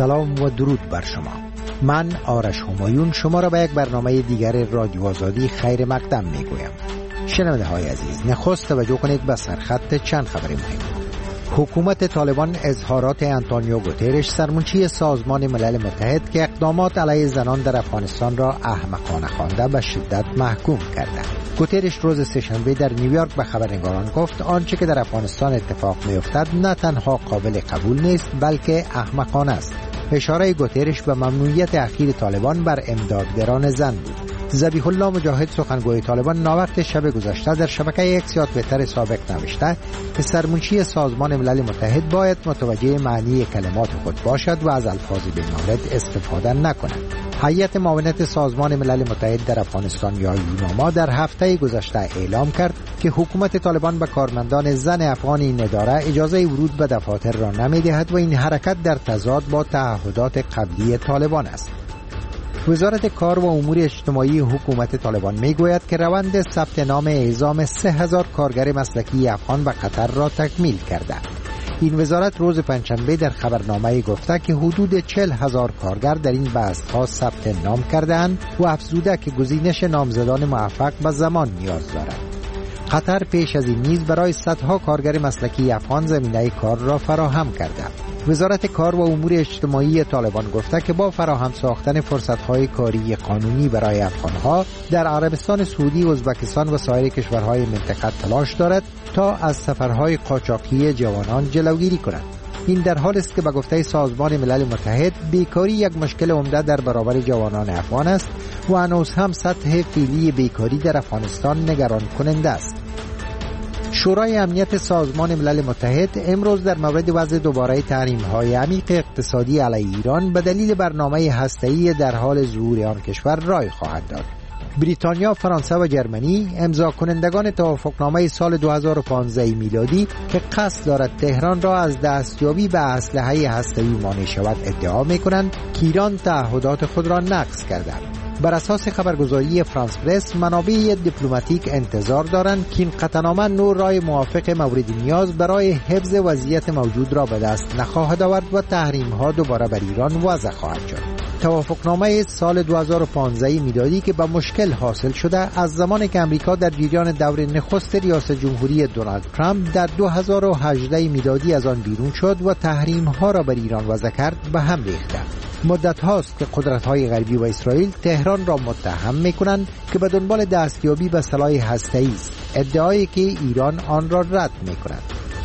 سلام و درود بر شما. من آرش همایون شما را به یک برنامه دیگر رادیو آزادی خیر مقدم می گویم. شنونده های عزیز، نخست توجه کنید به سرخط چند خبر مهم. حکومت طالبان اظهارات آنتونیو گوترش سرمنشی سازمان ملل متحد که اقدامات علیه زنان در افغانستان را احمقانه خوانده به شدت محکوم کرده. گوترش روز سه‌شنبه در نیویورک به خبرنگاران گفت آنچه که در افغانستان اتفاق می‌افتد نه تنها قابل قبول نیست بلکه احمقانه است. اشاره گوترش به ممنوعیت اخیر طالبان بر امدادگران زن بود. ذبیح الله مجاهد سخنگوی طالبان ناوقت شب گذشته در شبکه اکس یا توییتر سابق نوشته که سرمنشی سازمان ملل متحد باید متوجه معنی کلمات خود باشد و از الفاظ بی‌مورد استفاده نکند. هیئت معاونت سازمان ملل متحد در افغانستان یا یوناما در هفته گذشته اعلام کرد که حکومت طالبان به کارمندان زن افغان این اداره اجازه ورود به دفاتر را نمی‌دهد و این حرکت در تضاد با تعهدات قبلی طالبان است. وزارت کار و امور اجتماعی حکومت طالبان میگوید که روند ثبت نام اعزام 3000 کارگر مسلکی افغان به قطر را تکمیل کرده. این وزارت روز پنجشنبه در خبرنامه گفته که حدود 40,000 کارگر در این بست‌ها ثبت نام کرده‌اند و افزوده که گزینش نامزدان موفق به زمان نیاز دارد. قطر پیش از این نیز برای صدها کارگر مسلکی افغان زمینه کار را فراهم کرده. وزارت کار و امور اجتماعی طالبان گفته که با فراهم ساختن فرصت‌های کاری قانونی برای افغان‌ها در عربستان سعودی، ازبکستان و سایر کشورهای منطقه تلاش دارد تا از سفرهای قاچاقی جوانان جلوگیری کند. این در حالی است که به گفته سازمان ملل متحد بیکاری یک مشکل عمده در برابر جوانان افغان است و هنوز هم سطح فعلی بیکاری در افغانستان نگران کننده است. شورای امنیت سازمان ملل متحد امروز در مورد وضع دوباره تحریم‌های عمیق اقتصادی علیه ایران به دلیل برنامه هسته‌ای در حال ظهور آن کشور رای خواهد داد. بریتانیا، فرانسه و جرمنی امضا کنندگان توافقنامه سال 2015 میلادی که قصد دارد تهران را از دستیابی به اسلحه هسته‌ای مانع شود ادعا می‌کنند که ایران تعهدات خود را نقض کرده. بر اساس خبرگزاری فرانس پرس، منابع دیپلماتیک انتظار دارند که این قطعنامه نور رای موافق مورد نیاز برای حفظ وضعیت موجود را به دست نخواهد آورد و تحریم‌ها دوباره بر ایران وضع خواهد شد. توافقنامه سال 2015 میلادی که به مشکل حاصل شده از زمانی که امریکا در جریان دور نخست ریاست جمهوری دونالد ترامپ در 2018 میلادی از آن بیرون شد و تحریم‌ها را بر ایران وضع کرد به هم ریخته. مدت هاست که قدرت‌های غربی و اسرائیل تهران را متهم می‌کنند که به دنبال دستیابی به سلاح هسته‌ای است، ادعایی که ایران آن را رد می‌کند.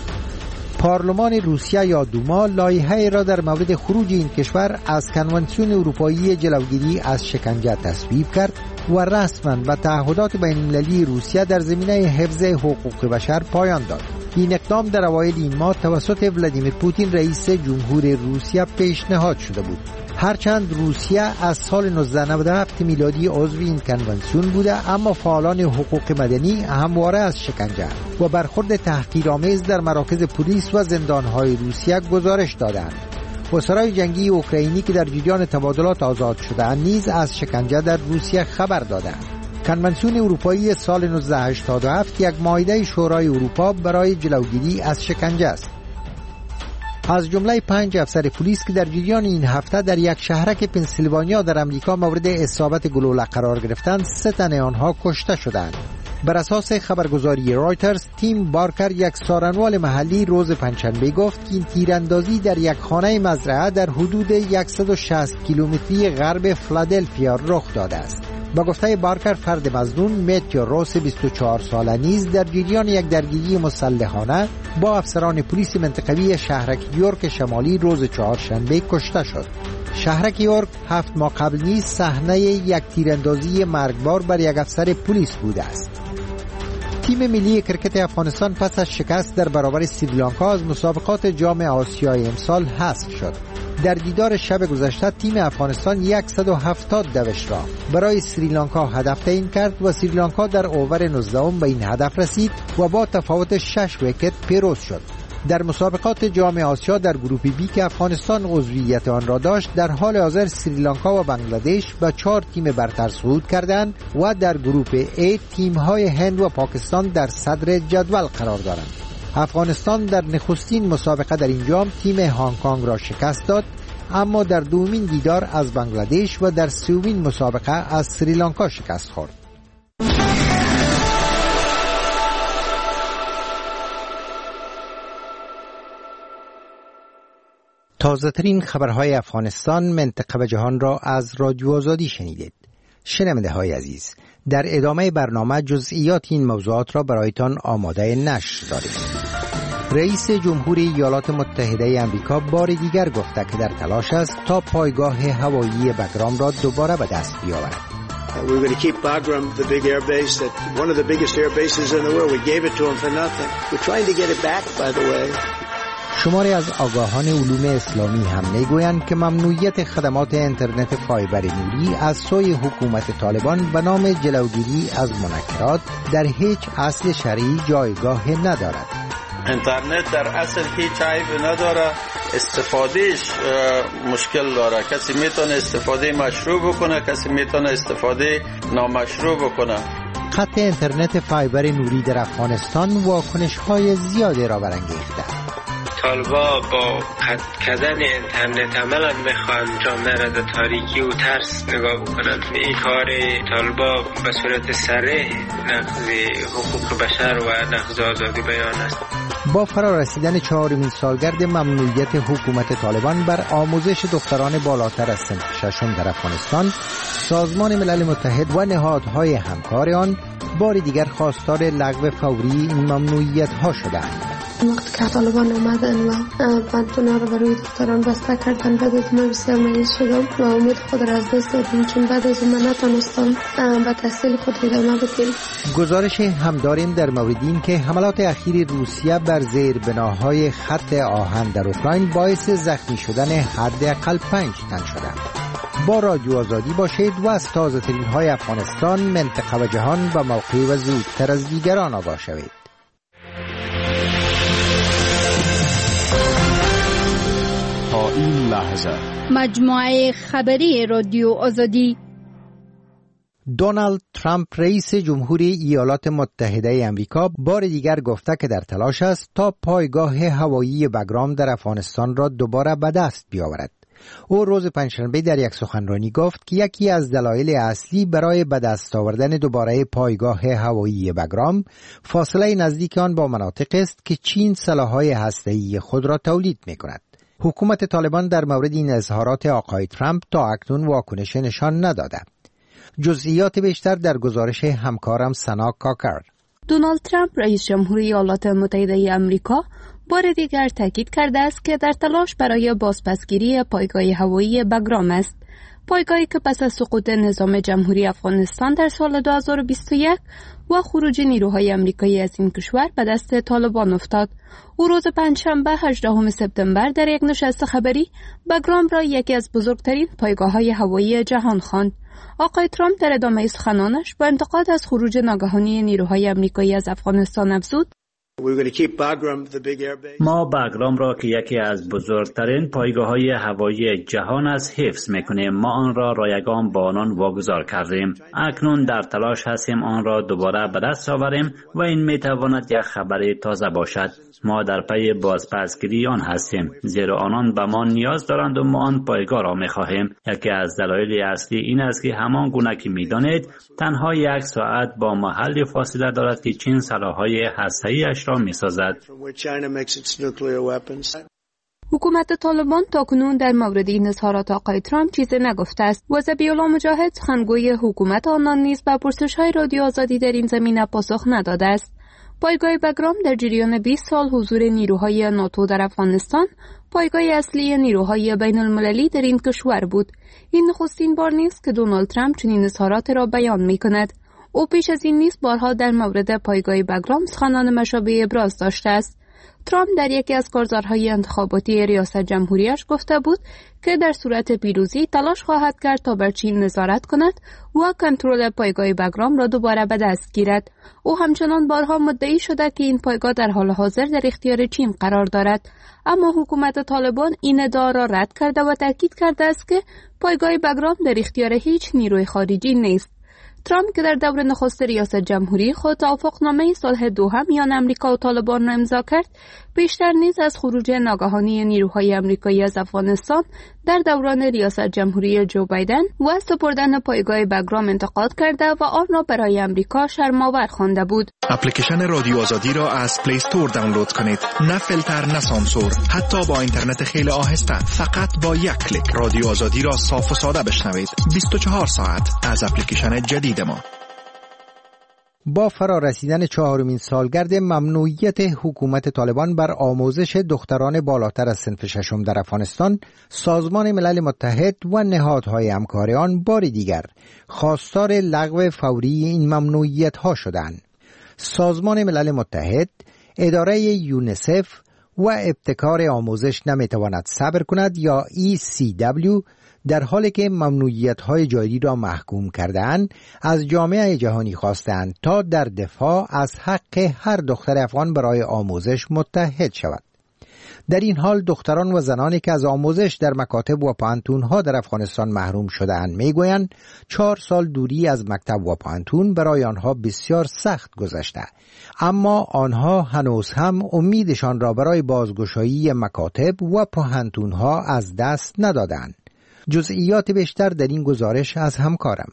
پارلمان روسیه یا دوما لایحه‌ای را در مورد خروج این کشور از کنوانسیون اروپایی جلوگیری از شکنجه تصویب کرد و رسما به تعهدات بین‌المللی روسیه در زمینه حفظ حقوق بشر پایان داد. این اقدام در اوایل این ماه توسط ولادیمیر پوتین رئیس جمهور روسیه پیشنهاد شده بود. هرچند روسیه از سال 1997 میلادی عضو این کنوانسیون بوده، اما فعالان حقوق مدنی همواره از شکنجه و برخورد تحقیرآمیز در مراکز پلیس و زندانهای روسیه گزارش دادند. اسرای جنگی اوکراینی که در جریان تبادلات آزاد شده‌اند نیز از شکنجه در روسیه خبر دادند. کنوانسیون اروپایی سال 1987 یک مائده شورای اروپا برای جلوگیری از شکنجه است. از جمله 5 افسر پلیس که در جریان این هفته در یک شهرک پنسیلوانیا در امریکا مورد اصابت گلوله قرار گرفتند، 3 تن آنها کشته شدند. بر اساس خبرگزاری رایترز، تیم بارکر، یک سارنوال محلی، روز پنجشنبه گفت که این تیراندازی در یک خانه مزرعه در حدود 160 کیلومتری غرب فیلادلفیا رخ داده است. با گفته بارکر، فرد مظنون متیو روس 24 ساله نیز در جریان یک درگیری مسلحانه با افسران پلیس منطقوی شهرک یورک شمالی روز چهارشنبه کشته شد. شهرک یورک 7 ماه قبل نیز صحنه یک تیراندازی مرگبار بر یک افسر پلیس بوده است. تیم ملی کرکت افغانستان پس از شکست در برابر سریلانکا از مسابقات جام آسیای امسال حذف شد. در دیدار شب گذشته تیم افغانستان 170 دوش را برای سریلانکا هدف تعیین کرد و سریلانکا در اوور 19 به این هدف رسید و با تفاوت 6 ویکت پیروز شد. در مسابقات جام آسیا در گروه بی که افغانستان عضویت آن را داشت، در حال حاضر سریلانکا و بنگلادش به 4 تیم برتر صعود کردند و در گروه A تیم‌های هند و پاکستان در صدر جدول قرار دارند. افغانستان در نخستین مسابقه در این جام تیم هنگ کنگ را شکست داد. اما در دومین دیدار از بنگلادش و در سومین مسابقه از سریلانکا شکست خورد. تازه ترین خبرهای افغانستان، منطقه و جهان را از رادیو آزادی شنیدید. شنونده های عزیز، در ادامه برنامه جزئیات این موضوعات را برایتان آماده نشر داریم. رئیس جمهوری ایالات متحده آمریکا بار دیگر گفته که در تلاش است تا پایگاه هوایی بگرام را دوباره به دست بیاورد. We're going to keep Bagram, the big air base, that one of the biggest air bases in the world. We gave it to him for nothing. We're trying to get it back, by the way. شماری از آگاهان علوم اسلامی هم میگویند که ممنوعیت خدمات اینترنت فایبر نوری از سوی حکومت طالبان به نام جلوگیری از منکرات در هیچ اصل شرعی جایگاه ندارد. اینترنت در اصل هیچ عیب نداره، استفادهش مشکل داره. کسی میتونه استفاده مشروع بکنه، کسی میتونه استفاده نامشروع بکنه. خط اینترنت فایبر نوری در افغانستان واکنش‌های زیادی را برانگیخته. طالبا با قطع کردن اینترنت عملا میخوان جامعه را در تاریکی و ترس نگاه بکنند. این کار طالبا به صورت صریح نقض حقوق بشر و نقض آزادی بیان است. با فرا رسیدن 4مین سالگرد ممنوعیت حکومت طالبان بر آموزش دختران بالاتر از صنف ششم در افغانستان، سازمان ملل متحد و نهادهای همکار آن بار دیگر خواستار لغو فوری این ممنوعیت ها شدند. وقتی که طالبان اومدن و بندونه رو برای دختران بسته کردن، بعد از من بسیار مایوس شدم و امید خود را از دست دادم، چون بعد از من نتونستم به تحصیل خود ادامه بدم. گزارش هم داریم در مورد این که حملات اخیر روسیه بر زیربناهای خط آهن در اوکراین باعث زخمی شدن حداقل 5 تن شدند. با رادیو آزادی باشید و از تازه ترین های افغانستان، منطقه و جهان و موقع و زودتر از دیگران آگاه شوید. تا این لحظه مجموعه خبری رادیو آزادی. دونالد ترامپ رئیس جمهوری ایالات متحده آمریکا بار دیگر گفته که در تلاش است تا پایگاه هوایی بگرام در افغانستان را دوباره به دست بیاورد. او روز پنجشنبه در یک سخنرانی گفت که یکی از دلایل اصلی برای به دست آوردن دوباره پایگاه هوایی بگرام فاصله نزدیک آن با مناطق است که چین سلاح‌های هسته‌ای خود را تولید می‌کند. حکومت طالبان در مورد این اظهارات آقای ترامپ تا اکنون واکنش نشان نداده. جزئیات بیشتر در گزارش همکارم سنا کاکر. دونالد ترامپ رئیس جمهوری ایالات متحده آمریکا بار دیگر تاکید کرده است که در تلاش برای بازپسگیری پایگاه هوایی بگرام است. پایگاهی که پس از سقوط نظام جمهوری افغانستان در سال 2021 و خروج نیروهای آمریکایی از این کشور به دست طالبان افتاد. او روز پنجشنبه 18 سپتامبر در یک نشست خبری بگرام را یکی از بزرگترین پایگاه‌های هوایی جهان خواند. آقای ترامپ در ادامه سخنانش با انتقاد از خروج ناگهانی نیروهای آمریکایی از افغانستان افزود: ما بگرام را که یکی از بزرگترین پایگاه‌های هوایی جهان است حفظ می‌کنیم. ما آن را رایگان با آنان واگذار کردیم. اکنون در تلاش هستیم آن را دوباره به دست آوریم و این می‌تواند یک خبر تازه باشد. ما در پی بازپسگیری آن هستیم، زیرا آنان به ما نیاز دارند و ما آن پایگاه را می‌خواهیم. یکی از دلایل اصلی این است که همان گونه که می‌دانید تنها 1 ساعت با محل فاصله دارد که چین سلاح‌های هسته‌ای‌اش را می‌سازد. حکومت طالبان تاکنون در مورد این اظهارات آقای ترامپ چیزی نگفته است و ذبیح‌الله مجاهد سخنگوی حکومت آنان نیز به پرسش‌های رادیو آزادی در این زمینه پاسخ نداده است. پایگاه بگرام در جریان 20 سال حضور نیروهای ناتو در افغانستان پایگاه اصلی نیروهای بین المللی در این کشور بود. این نخستین بار نیست که دونالد ترامپ چنین اظهارات را بیان می‌کند. او پیش از این نیز بارها در مورد پایگاه بگرام سخنان مشابه ابراز داشته است. ترامپ در یکی از کارزارهای انتخاباتی ریاست جمهوریش گفته بود که در صورت پیروزی تلاش خواهد کرد تا بر چین نظارت کند و کنترل پایگاه بگرام را دوباره به دست گیرد. او همچنان بارها مدعی شده که این پایگاه در حال حاضر در اختیار چین قرار دارد، اما حکومت طالبان این ادعا را رد کرده و تاکید کرده است که پایگاه بگرام در اختیار هیچ نیروی خارجی نیست. ترامپ که در دور نخست ریاست جمهوری خود توافقنامه صلح دوحه میان آمریکا و طالبان را امضا کرد، بیشتر نیز از خروج ناگهانی نیروهای آمریکایی از افغانستان در دوران ریاست جمهوری جو بایدن و سپردن پایگاه بگرام انتقاد کرده و آن را برای امریکا شرم‌آور خوانده بود. اپلیکیشن رادیو آزادی را از پلی استور دانلود کنید. نه فیلتر، نه سانسور، حتی با اینترنت خیلی آهسته. فقط با یک کلیک رادیو آزادی را صاف و ساده بشنوید. 24 ساعت از اپلیکیشن جدید ما. با فرارسیدن 4مین سالگرد ممنوعیت حکومت طالبان بر آموزش دختران بالاتر از صنف ششم در افغانستان، سازمان ملل متحد و نهادهای همکار آن بار دیگر خواستار لغو فوری این ممنوعیت ها شدند. سازمان ملل متحد، اداره یونیسف و ابتکار آموزش نمیتواند صبر کند یا ECW در حالی که ممنوعیت‌های جاری را محکوم کرده‌اند از جامعه جهانی خواستند تا در دفاع از حق هر دختر افغان برای آموزش متحد شود. در این حال دختران و زنانی که از آموزش در مکاتب و پانتون‌ها در افغانستان محروم شده‌اند می‌گویند 4 سال دوری از مکتب و پانتون برای آنها بسیار سخت گذشته، اما آنها هنوز هم امیدشان را برای بازگشایی مکاتب و پانتون‌ها از دست ندادند. جزئیات بیشتر در این گزارش از همکارم.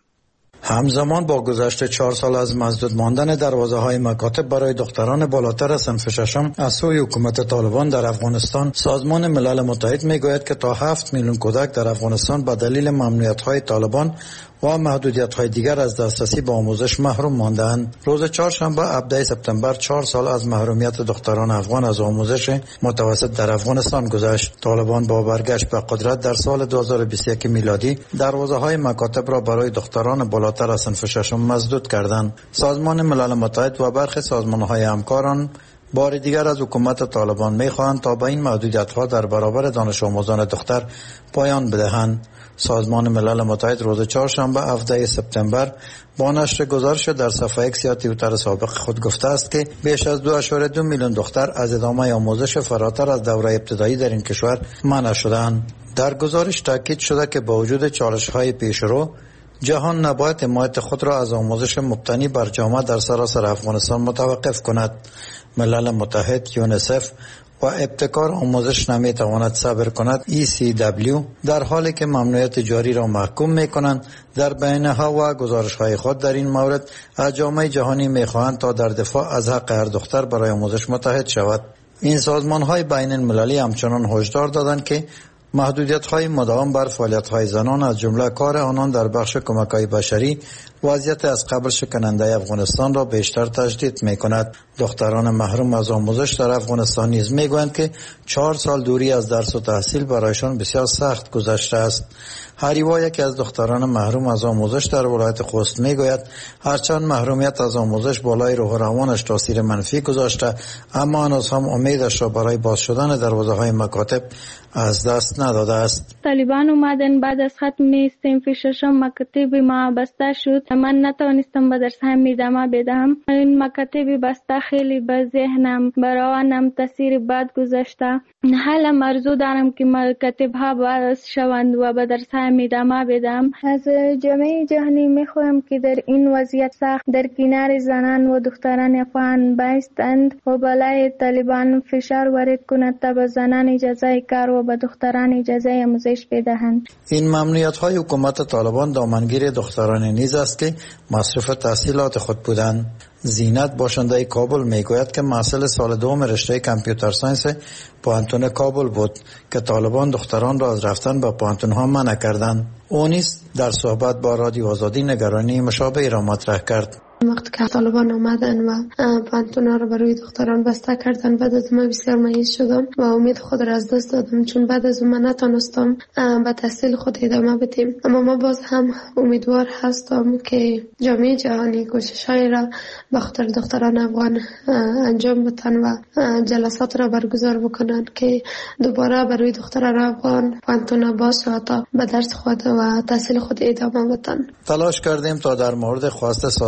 همزمان با گذشت 4 سال از مسدود ماندن دروازه‌های مکاتب برای دختران بالاتر از صنف ششم از سوی حکومت طالبان در افغانستان، سازمان ملل متحد میگوید که تا 7 میلیون کودک در افغانستان به دلیل ممنوعیت‌های طالبان و محدودیت‌های دیگر از دسترسی به آموزش محروم مانده‌اند. روز چهارشنبه 17 سپتامبر 4 سال از محرومیت دختران افغان از آموزش متوسط در افغانستان گذشت. طالبان با برگشت به قدرت در سال 2021 میلادی دروازه‌های مکاتب را برای دختران بالاتر از صنف ششم مسدود کردند. سازمان ملل متحد و برخی سازمان‌های همکاران بار دیگر از حکومت طالبان می‌خواهند تا به این محدودیت‌ها در برابر دانش آموزان دختر پایان بدهند. سازمان ملل متحد روز چهارشنبه 17 سپتامبر با نشر گزارش در صفحه اکس یا توییتر سابق خود گفته است که بیش از 2.2 میلیون دختر از ادامه آموزش فراتر از دوره ابتدایی در این کشور منع شدند. در گزارش تاکید شده که با وجود چالش‌های پیشرو، جهان نباید حمایت خود را از آموزش مبتنی بر جامعه در سراسر افغانستان متوقف کند. ملل متحد، یونیسف و ابتکار آموزش نمیتواند صبر کند. ECW در حالی که ممنوعیت جاری را محکوم میکنند، در بیانیه‌ها و گزارش‌های خود در این مورد از جامعه جهانی میخواهند تا در دفاع از حق هر دختر برای آموزش متحد شود. این سازمان‌های بین المللی همچنان هشدار دادند که محدودیت‌های مداوم بر فعالیت‌های زنان از جمله کار آنان در بخش کمک‌های بشری وضعیت از قبل شکننده افغانستان را بیشتر تشدید می‌کند. دختران محروم از آموزش در افغانستان نیز می‌گویند که 4 سال دوری از درس و تحصیل برایشان بسیار سخت گذشته است. هریوا، یکی از دختران محروم از آموزش در ولایت خوست، میگوید هرچند محرومیت از آموزش بالای روح و روانش تاثیر منفی گذاشته، اما هنوز هم امیدش را برای باز شدن دروازه‌های مکاتب از دست نداده است. طالبان اومدن بعد از ختم صنف ششم مکاتب ما بسته شد. من نتوانستم به درس‌هایم ادامه بدهم. این مکاتب بسته خیلی به ذهنم برانم تاثیر بد گذاشته. حالا آرزو دارم که مکاتب‌ها باز شوند و به درس‌هایم ادامه بدم. از جامعه جهانی می‌خواهم که در این وضعیت سخت در کنار زنان و دختران افغان بایستند و بالای طالبان فشار وارد کند تا به زنان اجازه کار و به دختران اجازه آموزش بدهند. این ممنوعیت‌های حکومت طالبان دامنگیر دختران نیز است که مصرف تحصیلات خود بودند. زینت، باشنده کابل، میگوید که محصل سال دوم رشته کامپیوتر ساینس پانتون کابل بود که طالبان دختران را از رفتن به پانتون‌ها منع کردند. او نیز در صحبت با رادیو آزادی نگرانی مشابهی را مطرح کرد. وقتی که طالبان آمدن و پانتونا رو برای دختران بسته کردن، بعد از من بسیار مایوس شدم و امید خود را از دست دادم، چون بعد از من نتونستم به تحصیل خود ادامه بدیم. اما ما باز هم امیدوار هستم که جامعه جهانی کوشش‌های را به خاطر دختران افغان انجام بدن و جلسات را برگزار بکنن که دوباره برای دختران افغان پانتونا باز شود تا به درس خود و تحصیل خود ادامه بدن. تلاش کردیم تا در مورد خواست سازمان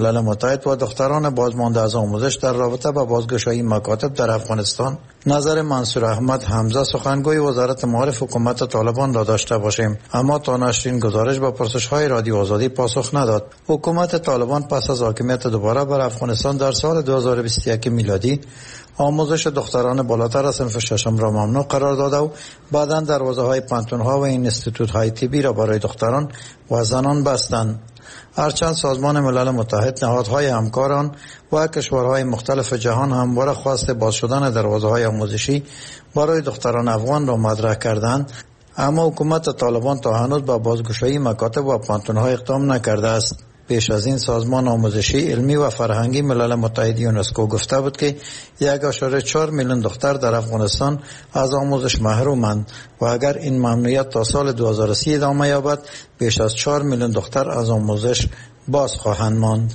ملل متحد و دختران بازمانده از آموزش در رابطه با بازگشایی مکاتب در افغانستان نظر منصور احمد حمزه سخنگوی وزارت معارف حکومت طالبان را داشته باشیم، اما تا نشرین گزارش با پرسش‌های رادیو آزادی پاسخ نداد. حکومت طالبان پس از حاکمیت دوباره بر افغانستان در سال 2021 میلادی آموزش دختران بالاتر از صنف ششم را ممنوع قرار داده و بعداً دروازه‌های پانتون‌ها و اینستیتوت‌های طبی را برای دختران و زنان بستند. هرچند سازمان ملل متحد، نهادهای همکاران و کشورهای مختلف جهان همواره خواست باز شدن دروازه‌های آموزشی برای دختران افغان را مطرح کردند، اما حکومت طالبان تا هنوز با بازگشایی مکاتب و پانتون‌ها اقدام نکرده است. پیش از این سازمان آموزشی، علمی و فرهنگی ملل متحد یونسکو گفته بود که 1.4 میلیون دختر در افغانستان از آموزش محرومند و اگر این ممنوعیت تا سال 2030 ادامه یابد بیش از 4 میلیون دختر از آموزش باز خواهند ماند.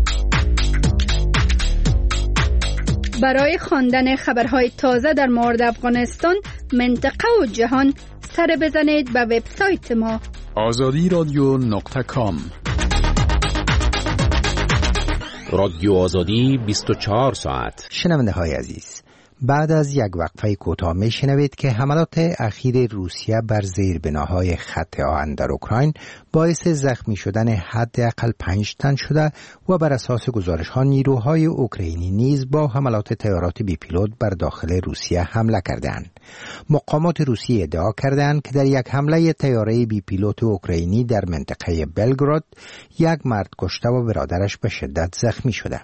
برای خواندن خبرهای تازه در مورد افغانستان، منطقه و جهان سر بزنید به وبسایت ما azadiradio.com. رادیو آزادی 24 ساعت. شنونده های عزیز، بعد از یک وقفه کوتاه میشنوید که حملات اخیر روسیه بر زیربناهای خط آهن در اوکراین باعث زخمی شدن حداقل 5 تن شده و بر اساس گزارش‌ها نیروهای اوکراینی نیز با حملات طیارات بی پیلوت بر داخل روسیه حمله کردند. مقامات روسیه ادعا کردند که در یک حمله طیاره بی پیلوت اوکراینی در منطقه بلگراد یک مرد کشته و برادرش به شدت زخمی شده.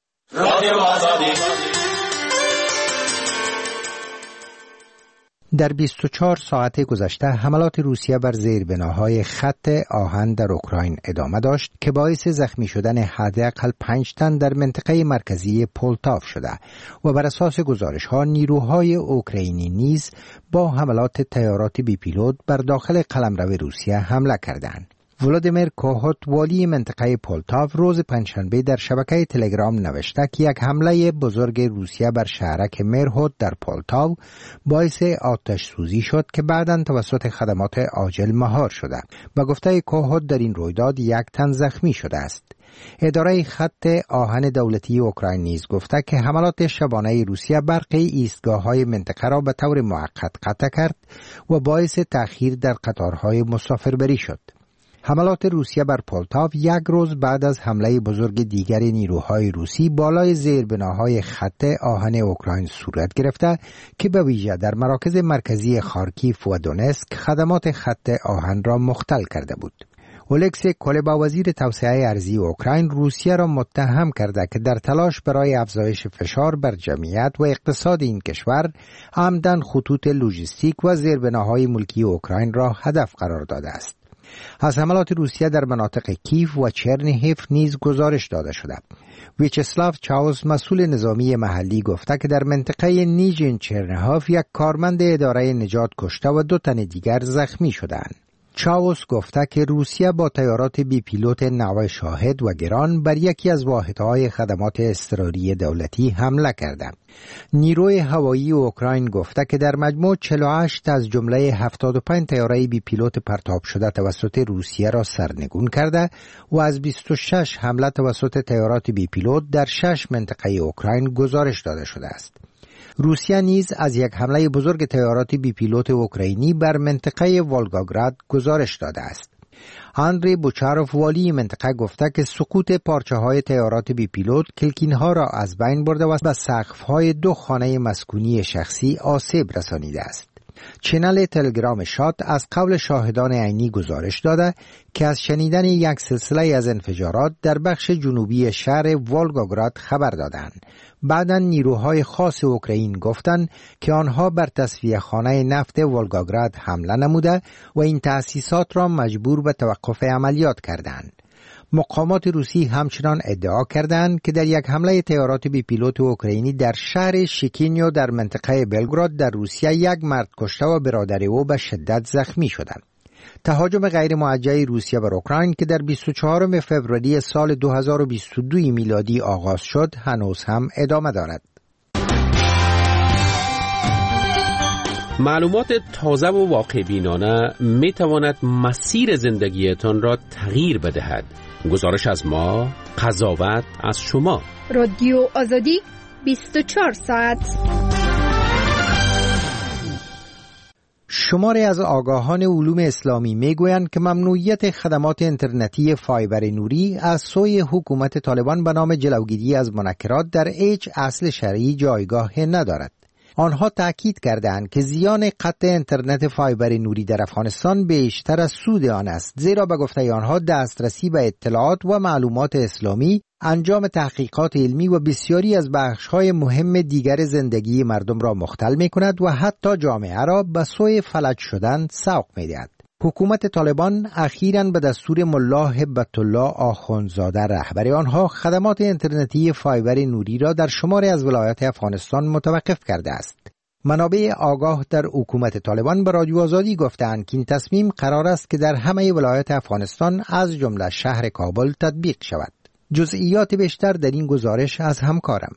در 24 ساعت گذشته حملات روسیه بر زیربناهای خط آهن در اوکراین ادامه داشت که باعث زخمی شدن حداقل 5 تن در منطقه مرکزی پولتاو شده و بر اساس گزارش‌ها نیروهای اوکراینی نیز با حملات طیارات بی پیلوت بر داخل قلمرو روسیه حمله کردند. ولادیمیر کوهوت، والی منطقه پولتاو، روز پنجشنبه در شبکه تلگرام نوشته که یک حمله بزرگ روسیه بر شهرک مرهود در پولتاو باعث آتش سوزی شد که بعداً توسط خدمات عاجل مهار شده. به گفته کوهوت در این رویداد 1 تن زخمی شده است. اداره خط آهن دولتی اوکراین نیز گفته که حملات شبانه روسیه برخی ایستگاه‌های منطقه را به طور موقت قطع کرد و باعث تأخیر در قطارهای مسافربری شد. حملات روسیه بر پولتاو یک روز بعد از حمله بزرگ دیگر نیروهای روسی بالای زیربناهای خط آهن اوکراین صورت گرفته که به ویژه در مراکز مرکزی خارکیف و دونسک خدمات خط آهن را مختل کرده بود. اولکسی کولبا، وزیر توسعه ارضی اوکراین، روسیه را متهم کرده که در تلاش برای افزایش فشار بر جمعیت و اقتصاد این کشور عمداً خطوط لوجستیک و زیربناهای ملکی اوکراین را هدف قرار داده است. از حملات روسیه در مناطق کیف و چرنیهیف نیز گزارش داده شده. ویچسلاف چاوس، مسئول نظامی محلی، گفته که در منطقه نیژین چرنیهاف یک کارمند اداره نجات کشته و 2 تن دیگر زخمی شدند. چاوس گفته که روسیه با طیارات بی پیلوت نوع شاهد و گران بر یکی از واحدهای خدمات اضطراری دولتی حمله کرده. نیروی هوایی اوکراین گفته که در مجموع 48 از جمله 75 طیاره بی پیلوت پرتاب شده توسط روسیه را سرنگون کرده و از 26 حمله توسط طیارات بی پیلوت در 6 منطقه اوکراین گزارش داده شده است. روسیه نیز از یک حمله بزرگ طیارات بی پیلوت اوکراینی بر منطقه ولگاگراد گزارش داده است. آندری بوچاروف، والی منطقه، گفته که سقوط پارچه‌های طیارات بی پیلوت کلکین‌ها را از بین برده و به سقف‌های 2 خانه مسکونی شخصی آسیب رسانیده است. چنل تلگرام شات از قول شاهدان عینی گزارش داده که از شنیدن یک سلسله از انفجارات در بخش جنوبی شهر ولگاگراد خبر دادند. بعداً نیروهای خاص اوکراین گفتند که آنها بر تصفیه خانه نفت ولگاگراد حمله نموده و این تأسیسات را مجبور به توقف عملیات کردند. مقامات روسی همچنان ادعا کردند که در یک حمله طیارات بی پیلوت اوکراینی در شهر شیکینیو در منطقه بلگراد در روسیه 1 مرد کشته و برادر او به شدت زخمی شدند. تهاجم غیر موجه روسیه بر اوکراین که در 24 فوریه سال 2022 میلادی آغاز شد هنوز هم ادامه دارد. معلومات تازه و واقع بینانه می تواند مسیر زندگیتان را تغییر بدهد. گزارش از ما، قضاوت از شما. رادیو آزادی 24 ساعت. شماری از آگاهان علوم اسلامی میگویند که ممنوعیت خدمات اینترنتی فایبر نوری از سوی حکومت طالبان به نام جلوگیری از منکرات در هیچ اصل شرعی جایگاه ندارد. آنها تأکید کردند که زیان قطع اینترنت فایبر نوری در افغانستان بیشتر از سود آن است، زیرا به گفته آنها دسترسی به اطلاعات و معلومات اسلامی، انجام تحقیقات علمی و بسیاری از بخش‌های مهم دیگر زندگی مردم را مختل می‌کند و حتی جامعه را به سوی فلج شدن سوق می‌دهد. حکومت طالبان اخیراً به دستور ملا هبت الله آخوندزاده رهبر آنها خدمات اینترنتی فایبر نوری را در شماری از ولایات افغانستان متوقف کرده است. منابع آگاه در حکومت طالبان به رادیو آزادی گفتند که این تصمیم قرار است که در همه ولایات افغانستان از جمله شهر کابل تطبیق شود. جزئیات بیشتر در این گزارش از همکارم.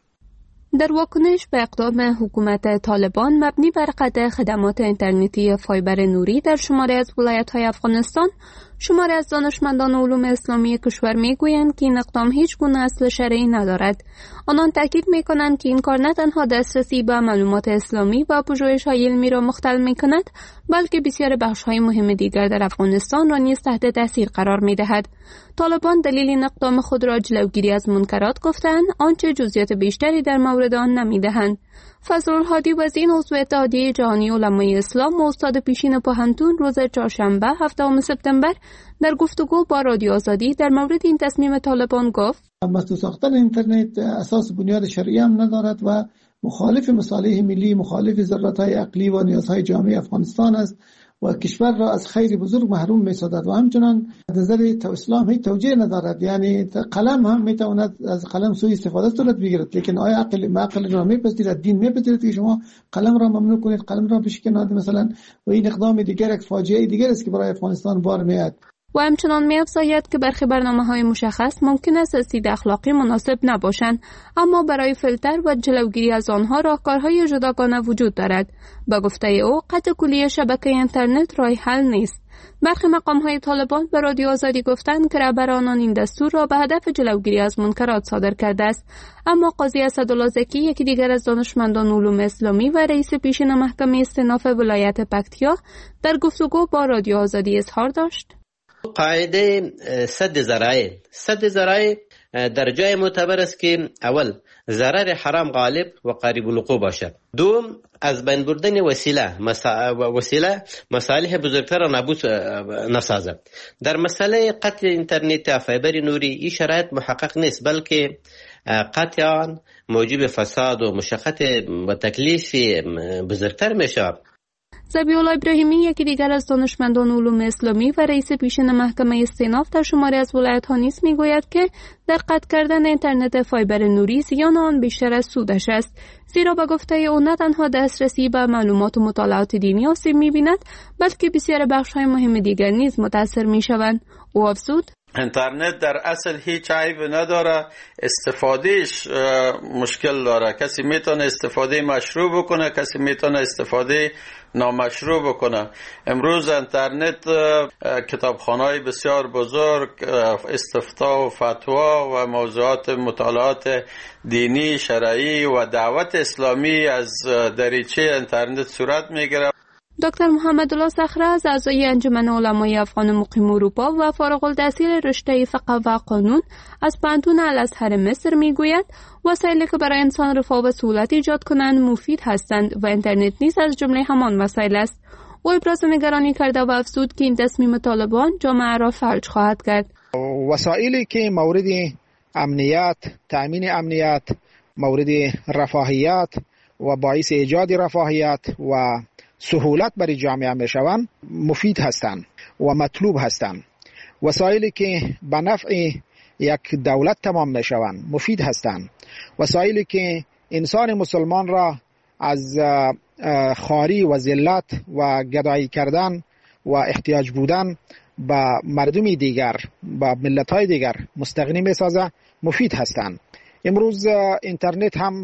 در واکنش به اقدام حکومت طالبان مبنی بر قطع خدمات اینترنتی فایبر نوری در شماری از ولایت‌های افغانستان، شماری از دانشمندان علوم اسلامی کشور میگویند که این اقدام هیچ گونه اصل شرعی ندارد. آنان تاکید میکنند که این کار نه تنها دسترسی به معلومات اسلامی و پژوهش‌های علمی را مختل میکند، بلکه بسیار بخش‌های مهم دیگر در افغانستان را نیز تحت تاثیر قرار میدهد. طالبان دلیل این اقدام خود را جلوگیری از منکرات گفتند، آنچه جزئیات بیشتری در مورد آن نمیدهند. فضل الهادی وزیر عضو اتحادیه جهانی علمای اسلام و استاد پیشین پوهنتون روز چهارشنبه 7 سپتامبر در گفتگو با رادیو آزادی در مورد این تصمیم طالبان گفت: مسدود ساختن اینترنت اساس بنیاد شرعی هم ندارد و مخالف مصالح ملی، مخالف ضرورت‌های عقلی و نیازهای جامعه افغانستان است و کشور را از خیر بزرگ محروم می‌سازد و همچنان نظر اسلام هیچ توجیه ندارد. یعنی قلم هم میتواند از قلم سوء استفاده صورت بگیرد، لیکن آیا عقل را میپذیرد؟ دین میپذیرد که شما قلم را ممنوع کنید، قلم را بشکنید مثلا؟ و این اقدام دیگر یک فاجعه دیگر است که برای افغانستان بار میاد. و همچنان می‌افزاید که برخی برنامه‌های مشخص ممکن است از دید اخلاقی مناسب نباشند، اما برای فیلتر و جلوگیری از آنها راهکارهای جداگانه وجود دارد. به گفته او، قطع کلی شبکه اینترنت راه حل نیست. برخی مقام‌های طالبان به رادیو آزادی گفتند که رهبر آنان این دستور را به هدف جلوگیری از منکرات صادر کرده است، اما قاضی اسدالله زکی، یکی دیگر از دانشمندان علوم اسلامی و رئیس پیشین محکمه استئناف ولایت پکتیا، در گفتگو با رادیو آزادی اظهار داشت: قاعده سد ذرایع در جای معتبر است که اول ضرر حرام غالب و قریب الوقوع باشد، دوم از بین بردن وسیله مصالح بزرگتر را نابود نسازد. در مسئله قطع اینترنت فایبر نوری این شرایط محقق نیست، بلکه قطع آن موجب فساد و مشقت و تکلیف بزرگتر می شود. ذبیح الله ابراهیمی، یکی دیگر از دانشمندان علوم اسلامی و رئیس پیشین محکمه استئناف در شماری از ولایت‌ها نیز میگوید که در قطع کردن اینترنت فایبر نوری زیان آن بیشتر از سودش است، زیرا به گفته او نه تنها دسترسی به معلومات و مطالعات دینی آسیب می‌بیند، بلکه بسیار بخش‌های مهم دیگر نیز متاثر می‌شوند. او افزود: اینترنت در اصل هیچ عیب نداره، استفادهش مشکل داره. کسی میتونه استفاده مشروع بکنه، کسی میتونه استفاده نامشروع بکنه. امروز اینترنت کتابخانه‌های بسیار بزرگ، استفتاء و فتوا و موضوعات مطالعات دینی، شرعی و دعوت اسلامی از دریچه اینترنت صورت میگیره. دکتر محمد الله صخره از اعضای انجمن علمای افغان مقیم اروپا و فارغ التحصیل رشته فقه و قانون از پانتون الازهر مصر میگوید وسایلی که برای انسان رفاه و سهولت ایجاد کنند مفید هستند و اینترنت نیز از جمله همان وسایل است. او ابراز نگرانی کرده و افزود که این تصمیم طالبان جامعه را فلج خواهد کرد. وسایلی که مورد امنیت، تأمین امنیت، مورد رفاهیت و باعث ایجاد رفاهیت و سهولت برای جامعه میشوند مفید هستند و مطلوب هستند. وسایلی که به نفع یک دولت تمام میشوند مفید هستند. وسایلی که انسان مسلمان را از خواری و ذلت و گدایی کردن و احتیاج بودن به مردمی دیگر، به ملت‌های دیگر مستغنی میسازه مفید هستند. امروز اینترنت هم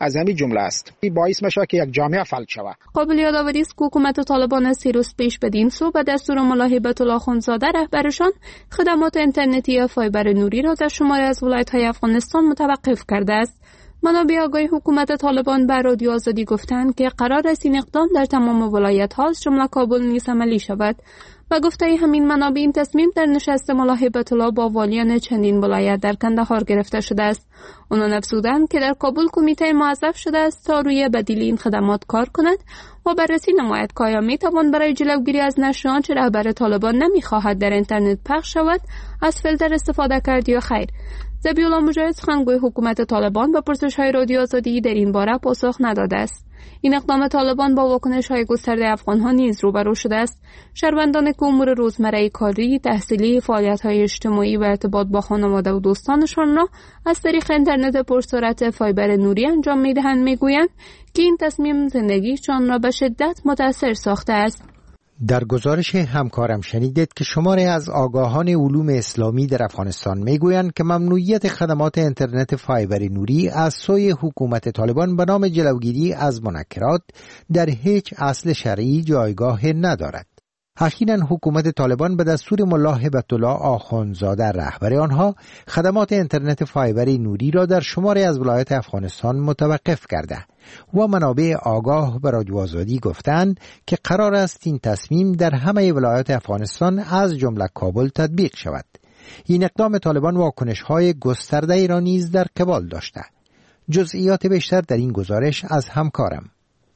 از همین جمله است. این باعث میشه که یک جامعه فلج شود. قابل یادآوری است که حکومت طالبان از 3 روز پیش بدین سو به دستور ملا هیبت الله اخوندزاده رهبرشان خدمات اینترنتی فایبر نوری را در شماری از ولایت‌های افغانستان متوقف کرده است. منابع آگاهی حکومت طالبان به رادیو آزادی گفتند که قرار است این اقدام در تمام ولایت‌ها از جمله کابل نیز عملی شود. و گفته همین منابع این تصمیم در نشست ملا هیبت الله با والیان چندین ولایت در کندهار گرفته شده است. آنان افزودند که در کابل کمیته موظف شده است تا روی بدیل این خدمات کار کند و بررسی نماید که آیا میتوان برای جلوگیری از نشر آنچه رهبر طالبان نمیخواهد در اینترنت پخش شود از فیلتر استفاده کرد یا خیر. ذبیح الله مجاهد سخنگوی حکومت طالبان به پرسش‌های رادیو آزادی در این باره پاسخ نداده است. این اقدام طالبان با واکنش‌های گسترده افغان‌ها نیز روبرو شده است. شهروندان که امور روزمره کاری، تحصیلی، فعالیت‌های اجتماعی و ارتباط با خانواده و دوستانشان را از طریق اینترنت پرسرعت فایبر نوری انجام می‌دهند می‌گویند که این تصمیم زندگیشان را به شدت متأثر ساخته است. در گزارش همکارم شنیدید که شماری از آگاهان علوم اسلامی در افغانستان میگویند که ممنوعیت خدمات اینترنت فایبر نوری از سوی حکومت طالبان به نام جلوگیری از منکرات در هیچ اصل شرعی جایگاه ندارد. اخیراً حکومت طالبان به دستور ملا هیبت الله اخوندزاده رهبر آنها خدمات اینترنت فایبر نوری را در شماری از ولایات افغانستان متوقف کرده و منابع آگاه به رادیو آزادی گفتند که قرار است این تصمیم در همه ولایات افغانستان از جمله کابل تطبیق شود. این اقدام طالبان واکنش‌های گسترده را نیز در قبال داشته. جزئیات بیشتر در این گزارش از همکارم.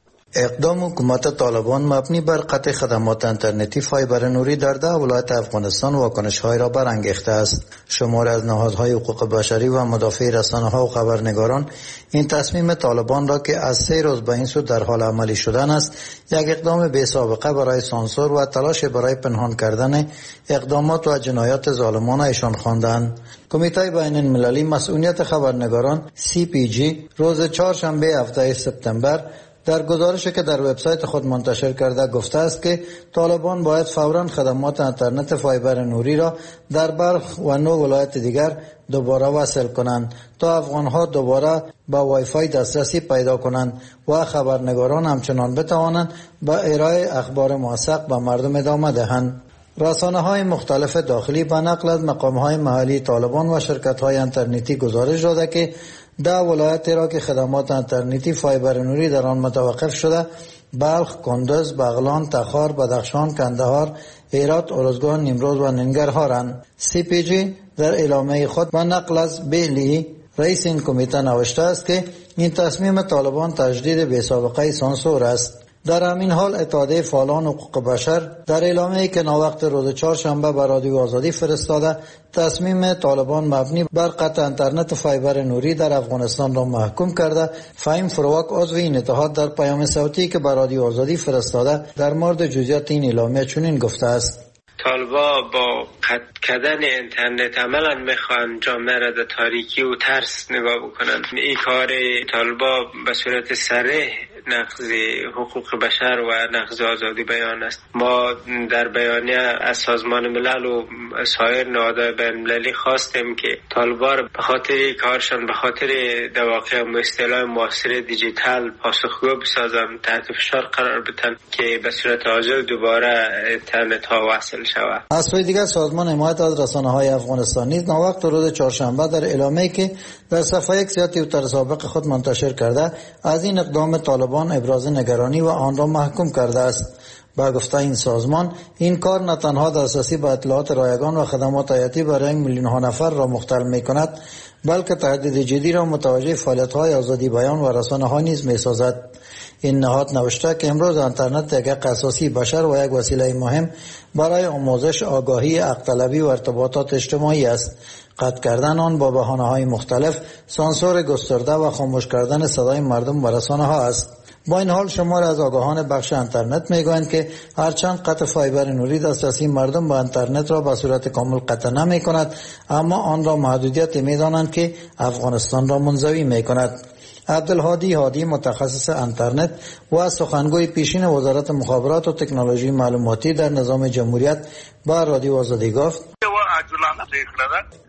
اقدام حکومت طالبان مبنی بر قطع خدمات اینترنتی فایبر نوری در 10 ولایت افغانستان واکنش‌های را برانگیخته است. شماری از نهادهای حقوق بشری و مدافع رسانه‌ها و خبرنگاران این تصمیم طالبان را که از 3 روز به این سو در حال عملی شدن است یک اقدام بی سابقه برای سانسور و تلاش برای پنهان کردن اقدامات و جنایات ظالمانه ایشان خواندند. کمیته بین المللی مسئولیت خبرنگاران CPG روز چهارشنبه هفته سپتامبر در گزارشی که در وبسایت خود منتشر کرده گفته است که طالبان باید فوراً خدمات اینترنت فایبر نوری را در بلخ و 9 ولایت دیگر دوباره وصل کنند تا افغانها دوباره با وای فای دسترسی پیدا کنند و خبرنگاران همچنان بتوانند به ارائه اخبار موثق به مردم ادامه دهند. رسانه‌های مختلف داخلی به نقل از مقام‌های محلی طالبان و شرکت‌های اینترنتی گزارش داده که 10 ولایت را که خدمات اینترنتی فایبر نوری در آن متوقف شده بلخ، کندز، بغلان، تخار، بدخشان، کندهار، هرات، ارزگان، نیمروز و ننگرهارند. CPG در اعلامیه خود به نقل از بیلی رئیس این کمیته نوشته است که این تصمیم طالبان تجدید بی‌سابقه سانسور است. در همین حال اتحادیه فعالان حقوق بشر در اعلامیه‌ای که ناوقت روز چهارشنبه به رادیو آزادی فرستاده تصمیم طالبان مبنی بر قطع اینترنت فایبر نوری در افغانستان را محکوم کرده. فهیم فروک عضو این اتحاد در پیام صوتی که به رادیو آزادی فرستاده در مورد جزئیات این اعلامیه چنین گفته است: طالبا با قطع کردن اینترنت عملا میخوان جامعه را در تاریکی و ترس نگاه بکنن. این کار طالبا به صورت صریح نقض حقوق بشر و نقض آزادی بیان است. ما در بیانیه از سازمان ملل و سایر نهادهای بین‌المللی خواستیم که طالبا به خاطر کارشان به خاطر در واقع اصطلاح معاصر دیجیتال پاسخگو بسازن، تحت فشار قرار بدن که به صورت عاجل دوباره اینترنت ها وصل شود. از سوی دیگر سازمان حمایت از رسانه‌های افغانستان نیز ناوقت روز چهارشنبه در اعلامیه‌ای که در صفحه اکس توییتر سابق خود منتشر کرده از این اقدام طالبان ابراز نگرانی و آن را محکوم کرده است. با گفته این سازمان این کار نه تنها دسترسی به اطلاعات رایگان و خدمات حیاتی برای میلیون‌ها نفر را مختل می‌کند بلکه تهدید جدی را متوجه فعالیت‌های آزادی بیان و رسانه‌ها نیز می‌سازد. این نهاد نوشته که امروز اینترنت یک حق اساسی بشر و یک وسیله مهم برای آموزش، آگاهی، حق طلبی و ارتباطات اجتماعی است. قطع کردن آن با بهانه‌های مختلف، سانسور گسترده و خاموش کردن صدای مردم و رسانه‌ها است. با این حال شمار از آگاهان بخش اینترنت میگویند که هرچند قطع فایبر نوری دسترسی مردم به اینترنت را به صورت کامل قطع نمی کند، اما آن را محدودیت میدانند که افغانستان را منزوی می کند. عبدالهادی هادی متخصص اینترنت و سخنگوی پیشین وزارت مخابرات و تکنولوژی معلوماتی در نظام جمهوریت با رادیو آزادی گفت: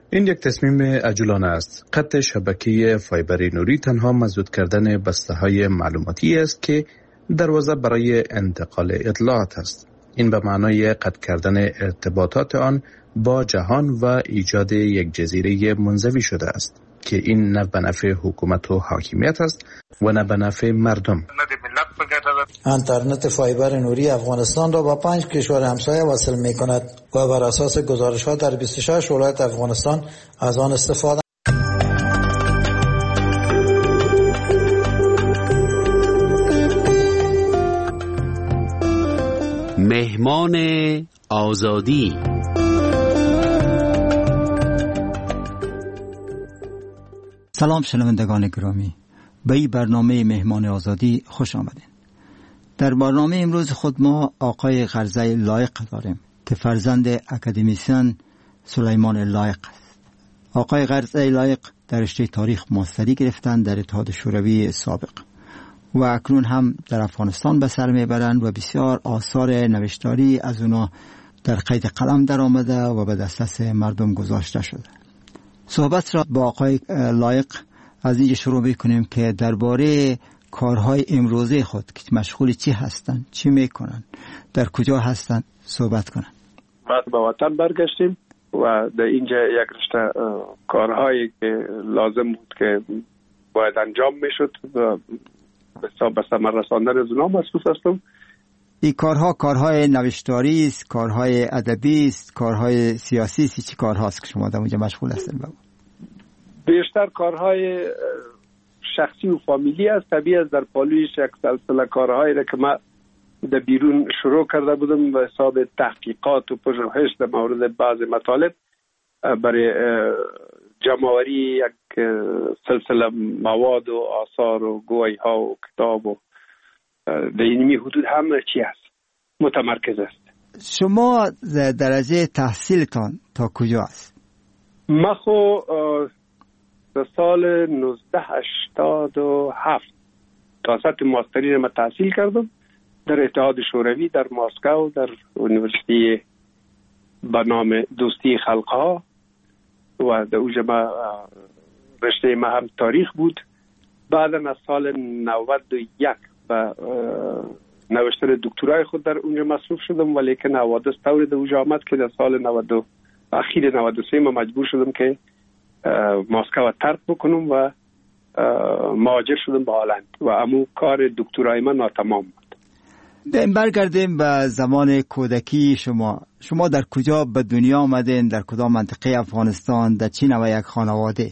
این یک تصمیم عجولانه است. قطع شبکه فایبر نوری تنها مسدود کردن بسته‌های معلوماتی است که دروازه برای انتقال اطلاعات است. این به معنای قطع کردن ارتباطات آن با جهان و ایجاد یک جزیره منزوی شده است که این نه به نفع حکومت و حاکمیت است و نه به نفع مردم. اینترنت فایبر نوری افغانستان را با 5 کشور همسایه وصل می کند و بر اساس گزارش‌ها در 26 ولایت افغانستان از آن استفاده. مهمان آزادی. سلام شنوندگان گرامی، به این برنامه مهمان آزادی خوش آمدین. در برنامه امروز خود ما آقای غرزه لایق داریم که فرزند اکادمیسین سلیمان لایق است. آقای غرزه لایق در رشته تاریخ ماستری گرفتند در اتحاد شوروی سابق و اکنون هم در افغانستان به سر میبرند و بسیار آثار نوشتاری از اونا در قید قلم در آمده و به دسترس مردم گذاشته شده. صحبت را با آقای لایق از اینجا شروع میکنیم که درباره کارهای امروزه خود که مشغول چی هستند، چی میکنن، در کجا هستند صحبت کنن. بعد به وطن برگشتیم و در اینجا یک رشته کارهایی که لازم بود که باید انجام میشد و به ثمر رساندن از اونها مصروف هستم. این کارهای نوشتاری است، کارهای ادبی است، کارهای سیاسی است، چی کارهاست که شما در اونجا مشغول هستین؟ بیشتر کارهای شخصی و فامیلی است. طبیعی است در پالویش یک سلسله کارهایی را که من در بیرون شروع کرده بودم به حساب تحقیقات و پژوهش در مورد بعض مطالب برای جمع‌آوری یک سلسله مواد و آثار و گویی ها و کتاب و در اینمی حدود همه چی هست متمرکز است. شما درجه تحصیلتان تا کجا است؟ من خو در سال 1987 تا سطح ماستری را تحصیل کردم در اتحاد شوروی در مسکو در یونیورسیتی به نام دوستی خلقها و در اونجا رشته ما هم تاریخ بود. بعدا از سال 91 به نوشتن دکترای خود در اونجا مصروف شدم، ولی که حوادث طوری در اونجا آمد که در سال اخیر 93 ما مجبور شدم که مسکو ترک بکنم و مهاجر شدم به هلند و امو کار دکترای من ناتمام بود. برگردیم به زمان کودکی شما در کجا به دنیا آمدین؟ در کدام منطقه افغانستان؟ در چی نوع یک خانواده؟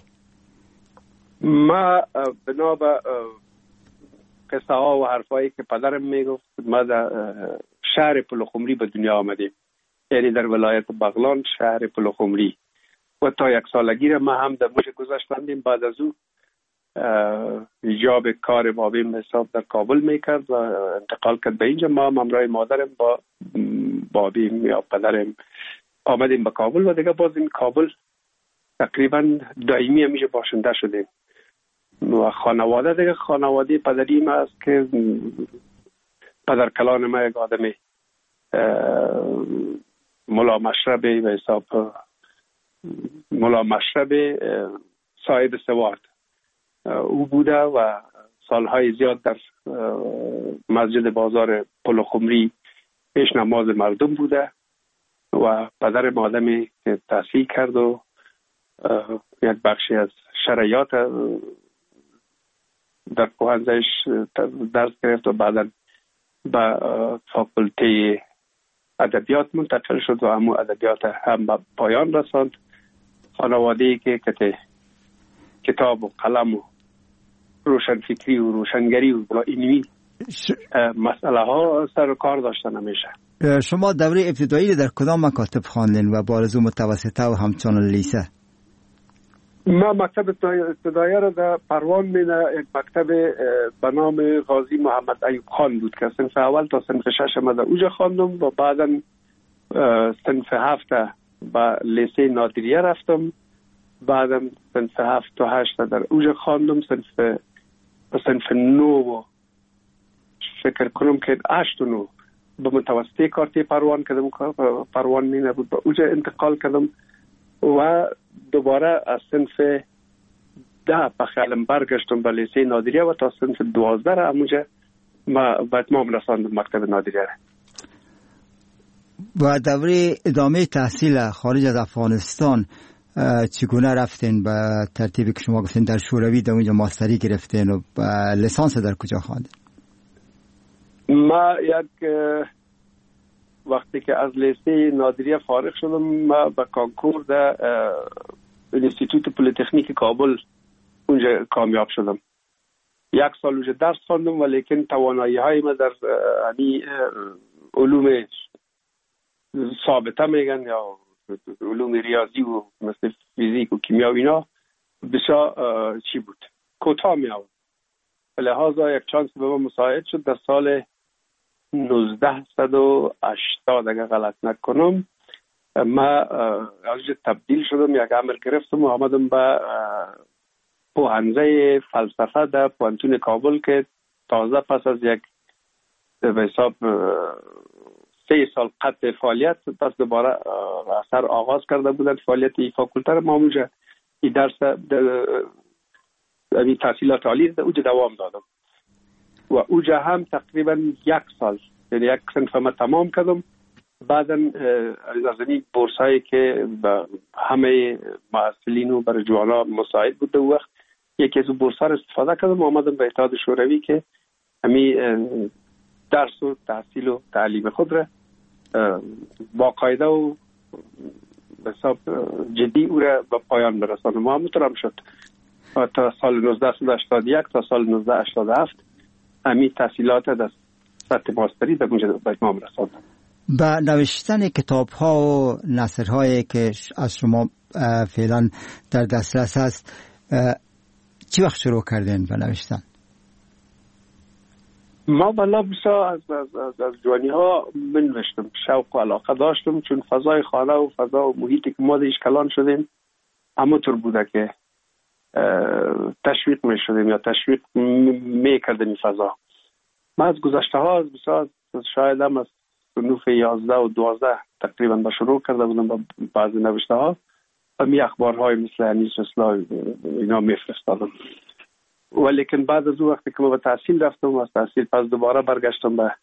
ما بنا به قصه ها و حرفایی که پدرم میگفت ما در شهر پلخمری به دنیا آمدیم، یعنی در ولایت بغلان شهر پلخمری و تا 1 سالگی را ما هم در موش گذاشتندیم. بعد از او ایجاب کار بابیم حساب در کابل میکرد و انتقال کرد به اینجا. ما همراه مادرم با بابیم یا پدرم آمدیم به کابل و دیگه باز این کابل تقریبا دائمی همیشه باشنده شدیم و خانواده دیگه خانواده پدری ما است که پدر کلان ما یک آدمی ملا مشربی به حساب ملا مشربی صاحب سواد او بوده و سالهای زیاد در مسجد بازار پلخمری پیش نماز مردم بوده و پدر آدمی که تحصیل کرد و یک بخشی از شرایط در پوهنزهش درس گرفت و بعدا به فاکولته ادبیات منتقل شد و همون ادبیات هم به پایان رساند. خانواده‌ای که کتاب و قلم و روشنفکری و روشنگری و اینوی مسئله ها سر و کار داشتن همیشه. شما دوره ابتدایی در کدام مکاتب خواندین و بارزو متوسطه و همچنان لیسه؟ ما مکتب ابتدایی را در پروان مینا یک مکتب به نام غازی محمد ایوب خان بود که صنف اول تا صنف 6 ما در اوجا خواندم و بعدا صنف 7 به لیسه نادریه رفتم، بعدا صنف 7 تا 8 در اوجا خواندم، صنف 9 فکر کنم که 8 و 9 به متوسطه کارتی پروان کردم، پروان مینا بود به اوجا انتقال کردم و دوباره از صنف 10 به خیالم برگشتم به لیسه نادریه و تا صنف 12 را همونجا ما به اتمام رساندم مکتب نادریه را. و دوره ادامه تحصیل خارج از افغانستان چگونه رفتین؟ به ترتیبی که شما گفتین در شوروی در اونجا ماستری گرفتین و لیسانس در کجا خواندین؟ ما وقتی که از لیسه نادریه فارغ شدم ما به کانکور در انستیتوت پلیتکنیک کابل اونجا کامیاب شدم. 1 سال اونجا درس خواندم ولیکن توانایی های ما در علوم ثابته میگن یا علوم ریاضی و مثل فیزیک و کیمیا و اینا بسیار چی بود کوتاه می آورد. لحاظا یک چانس به من مساعد شد در سال 1980 اگر غلط نکنم ما از تبدیل شدم، یک عمل گرفتم و آمدم به پوهنځی فلسفه در پوهنتون کابل که تازه پس از یک به حساب 3 سال قطع فعالیت پس دوباره اثر آغاز کرده بودند فعالیت این فاکولته را. ما اونجا این درس تحصیلات عالی اونجا دوام دادم و اونجا هم تقریبا 1 سال یعنی 1 صنف ما تمام کردم. بعدا از این بورس هایی که به همه محصلین و برای جوانا مساعد بود و وقت یکی از بورس ها را استفاده کردم و آمدم به اتحاد شوروی که همین درس و تحصیل و تعلیم خود را با قاعده و حساب جدی او را به پایان برسانم و همونطور هم شد. تا سال 1981 تا سال 1987 همین تحصیلات در سطح ماستری در اونجا به اتمام رساندم. با نوشتن کتاب ها و نثر هایی که از شما فعلا در دسترس هست چی وقت شروع کردین به نوشتن؟ ما بلا بسا از جوانی ها بنوشتم، شوق و علاقه داشتم چون فضای خانه و فضا و محیطی که ما دیش کلان شدیم همونطور بوده که تشویق می شدیم یا تشویق می کردیم این فضا. ما از گذشته ها از بسا شاید هم از صنوف 11 و 12 تقریبا به شروع کرده بودم با بعضی نوشته ها و می اخبارهای مثل انیس اصلاح اینا می فرستادم. ولیکن بعد از اون وقتی که ما به تحصیل رفتم و از تحصیل پس دوباره برگشتم به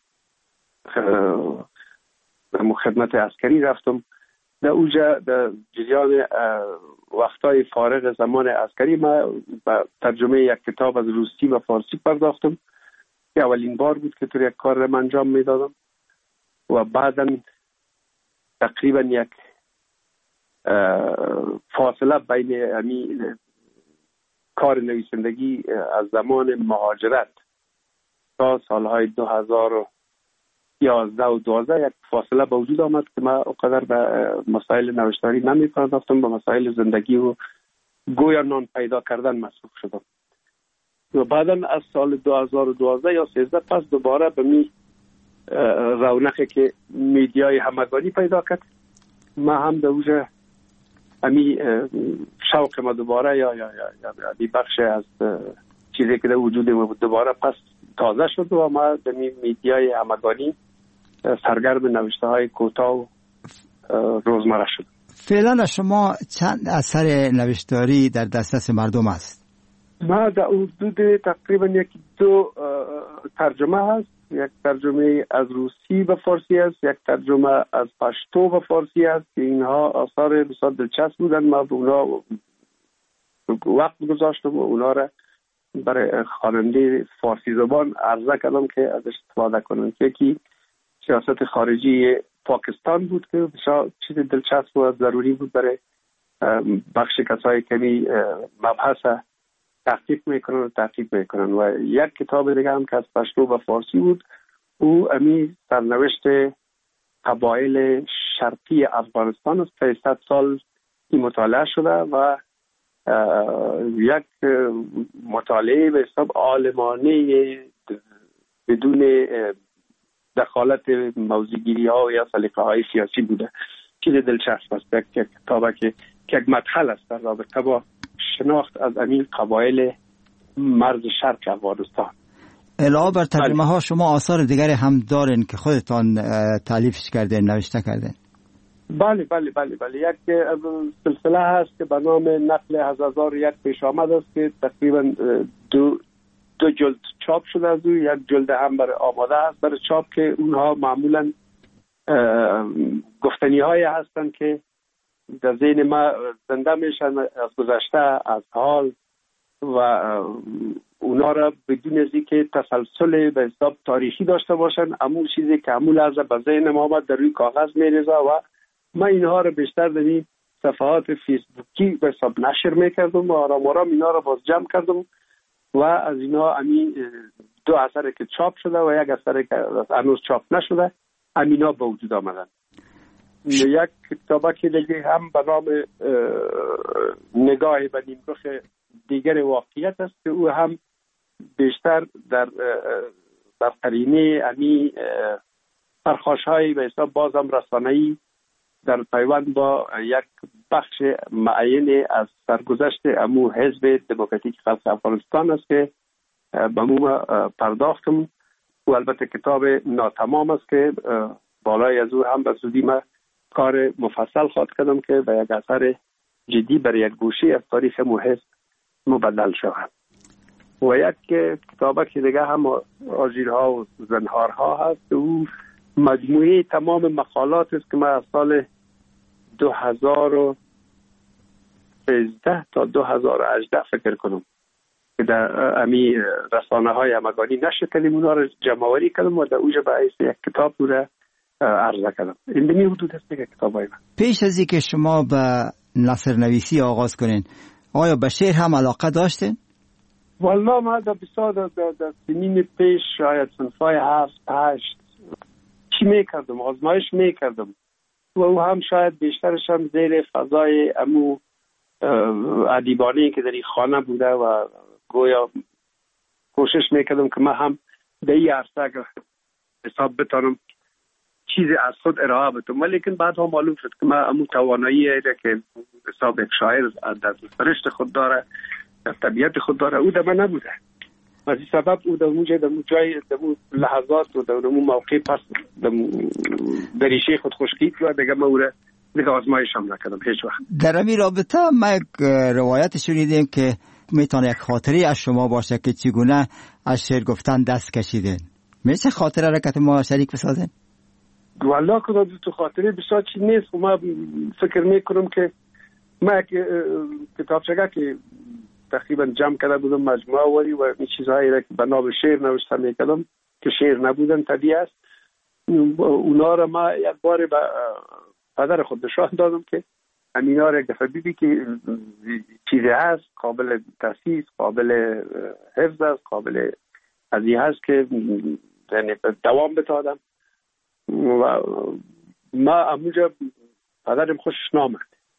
خدمت عسکری رفتم. در اونجا در جریان وقتای فارغ زمان عسکری ما به ترجمه یک کتاب از روسی و فارسی پرداختم که اولین بار بود که طور یک کار را انجام میدادم و بعدا تقریبا یک فاصله بین همین کار نویسندگی از زمان مهاجرت تا سالهای 2011 و 12 یک فاصله به وجود آمد که من اونقدر به مسائل نوشتاری نمی پرداختم، به مسائل زندگی و گویا نان پیدا کردن مصروف شدم و بعدا از سال 2012 یا 13 پس دوباره به می رونقی که میدیای همگانی پیدا کرد ما هم در اوجه امی شوق ما دوباره یا بخش از چیزی که در وجود ما بود دوباره پس تازه شد و ما در میدیای همگانی سرگرم نوشته های کوتاه و روزمره شد. فعلا شما چند اثر نوشتاری در دسترس مردم است؟ ما در حدود تقریبا 1-2 ترجمه هست. یک ترجمه از روسی به فارسی است، یک ترجمه از پشتو به فارسی است که اینها آثار بسیار دلچسب بودن. ما به اونا وقت گذاشتم و اونا را برای خواننده فارسی زبان عرضه کردم که ازش استفاده کنن. یکی سیاست خارجی پاکستان بود که بسیار چیز دلچسب و ضروری بود برای بخش کسایی که مبحث تحقیق میکنن و یک کتاب دیگه هم که از پشتو و فارسی بود او امی سرنوشت قبایل شرقی افغانستان است. 300 سال این مطالعه شده و یک مطالعه به حساب عالمانه بدون دخالت موضوعگیری ها یا سلیقه های سیاسی بوده. چیز دلچسب است. یک کتابه که یک مدخل است در رابطه با شناخت از این قبایل مرز شرق افغانستان. علاوه بر ترجمه ها شما آثار دیگری هم دارین که خودتان تالیفش کردین، نوشته کردین؟ بله یک سلسله هست که به نام نقل از 1001 پیش آمد است که تقریبا دو جلد چاپ شده از او، یک جلد هم برای آماده است برای چاپ که اونها معمولا گفتنی های هستند که در ذهن ما زنده میشن از گذشته، از حال، و اونا را بدون از اینکه تسلسل به حساب تاریخی داشته باشن، همون چیزی که همون لحظه به ذهن ما آمد در روی کاغذ میریزه و من اینها را بیشتر در این صفحات فیسبوکی به حساب نشر میکردم و آرام آرام اینا را باز جمع کردم و از اینا همین 2 اثر که چاپ شده و یک اثر که هنوز چاپ نشده همینا به وجود آمدن. یک کتابه که دیگه هم به نام نگاه به نیمرخ دیگر واقعیت است که او هم بیشتر در قرینه امی پرخاش‌های به حساب بازم رسانه‌ای در پیوند با یک بخش معین از سرگذشت امو حزب دموکراتیک خلق افغانستان است که به مو پرداختم و البته کتاب ناتمام است که بالای از او هم به زودی ما کار مفصل خواهد کردم که به یک اثر جدی برای یک گوشه از تاریخ امو حزب مبدل شود. و یک کتابه که دیگه هم آژیرها و زنهارها هست، او مجموعه تمام مقالات است که من از سال 2013 تا 2018 فکر کنم که در امی رسانه های همگانی نشر کردیم، اونا رو جمع‌آوری کردم و در اوجه به حیث یک کتاب رو عرضه کردم. این به حدود است که کتابای من. پیش از اینکه شما به نثر نویسی آغاز کنین، آیا به شعر هم علاقه داشتین؟ والله ما در بسیار در سنین پیش شاید صنفای 7-8 چی میکردم، آزمایش میکردم و او هم شاید بیشترش هم زیر فضای امو ادیبانه‌ای که در این خانه بوده و گویا کوشش میکردم که من هم در این عرصه اگر حساب بتانم چیزی از خود ارائه بدم، ولیکن بعد هم معلوم شد که من امو توانایی که حساب یک شاعر در سرشت خود داره، در طبیعت خود داره، او در من نبوده. از این سبب او در اون جای در اون لحظات و در اون موقع پس در ریشه خود خشکید و دیگه من او را دیگه آزمایش هم نکردم هیچ وقت. در همین رابطه ما یک روایت شنیدیم که میتونه یک خاطری از شما باشه که چگونه از شعر گفتن دست کشیدین. میشه خاطره را که ما شریک بسازیم؟ والله که تو خاطره بسیار چی نیست و ما فکر میکنم که ما یک کتابچه که تقریبا جمع کرده بودم مجموعه ولی و این چیزهایی را که به نام شعر نوشته میکردم که شعر نبودن طبیعی است، اونا را ما یک بار به پدر خود نشان دادم که همینا را یک دفعه بیدی که چیزی هست قابل تاسیس، قابل حفظ است، قابل از این هست که دوام بتادم و ما همونجا پدرم خوشش نامد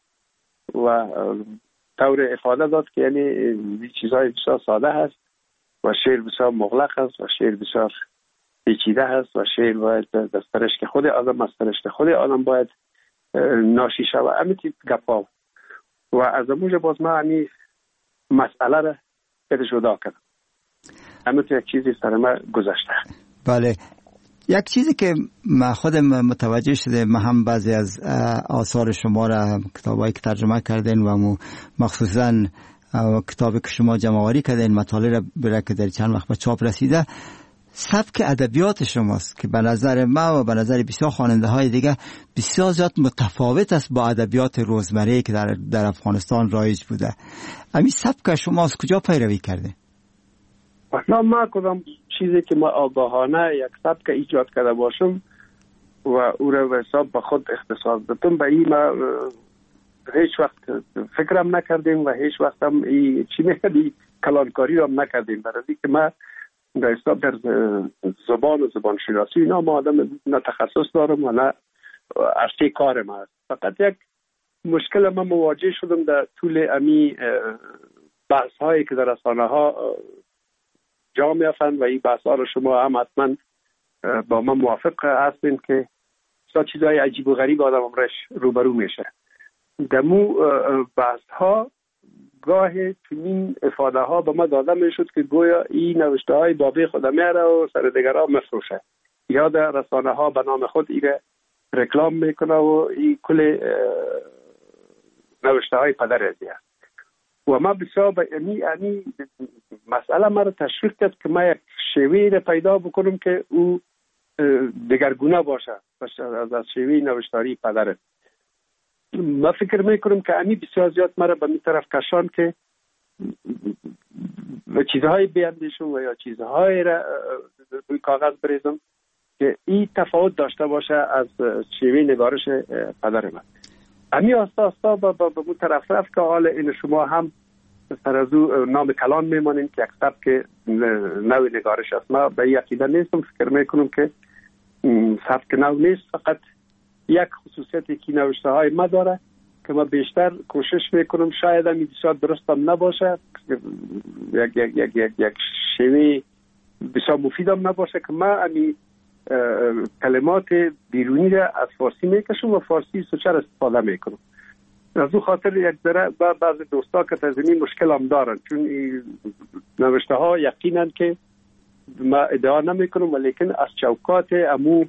و طور افاده داد که یعنی این چیزهای بسیار ساده هست و شعر بسیار مغلق است و شعر بسیار پیچیده هست و شعر باید در سرشت خود آدم از سرشت خود آدم باید ناشی شود. همین تیپ گپا و از اونجا باز ما همین مسئله را جدا کردم. همین یک چیزی سر ما گذشته. بله، یک چیزی که من خودم متوجه شده، من هم بعضی از آثار شما را کتابایی که ترجمه کردین و مخصوصا کتابی که شما جمع‌آوری کردین مطالعه را برای که در چند وقت به چاپ رسیده، سبک ادبیات شماست که به نظر ما و به نظر بسیار خواننده های دیگه بسیار زیاد متفاوت است با ادبیات روزمره که در افغانستان رایج بوده. همین سبک شما از کجا پیروی کرده؟ نه ما کدام چیزی که ما آگاهانه یک سبک ایجاد کرده باشم و او را به حساب به خود اختصاص بدم، به این ما هیچ وقت فکرم نکردیم و هیچ وقت هم چی نکردیم کلانکاری را نکردیم، برای که ما در حساب در زبان و زبان شناسی اینا ما آدم نه تخصص دارم و نه عرصه کار ما است. فقط یک مشکل ما مواجه شدم در طول امی بحث هایی که در رسانه ها جا میافتند و این بحث ها رو شما هم حتما با من موافق هستین که چیزهای عجیب و غریب آدم امرش روبرو میشه. دمو بحث ها گاه چنین افاده ها به ما داده میشد که گویا این نوشته های بابی خود میاره و سر دیگرها مفروشه یا در رسانه ها به نام خود ایره رکلام میکنه و این کل نوشته های پدر ازی هست. و ما بسیار به امی مسئله ما رو تشویق کرد که ما یک شیوه را پیدا بکنم که او دگرگونه باشه از شیوه نوشتاری پدر. ما فکر میکنم که امی بسیار زیاد ما را به می طرف کشان که چیزهای بیندیشم و یا چیزهای را روی کاغذ بریزم که این تفاوت داشته باشه از شیوه نگارش پدر من. امی آستا به مون طرف رفت که حال این شما هم سر از او نام کلان میمانیم که یک سبک نوی نگارش است. ما به این عقیده نیستم، فکر میکنم که سبک نو نیست، فقط یک خصوصیتی که نوشته های ما داره که ما بیشتر کوشش میکنم شاید هم بسیار درست هم نباشه، یک شیوه بسیار مفید هم نباشه که ما امی کلمات بیرونی را از فارسی میکشم و فارسی سوچر استفاده میکنم. از او خاطر یک ذره بعض دوستا که تزمین مشکل هم دارن، چون نوشته ها یقینا که ما ادعا نمیکنم ولیکن از چوکات امو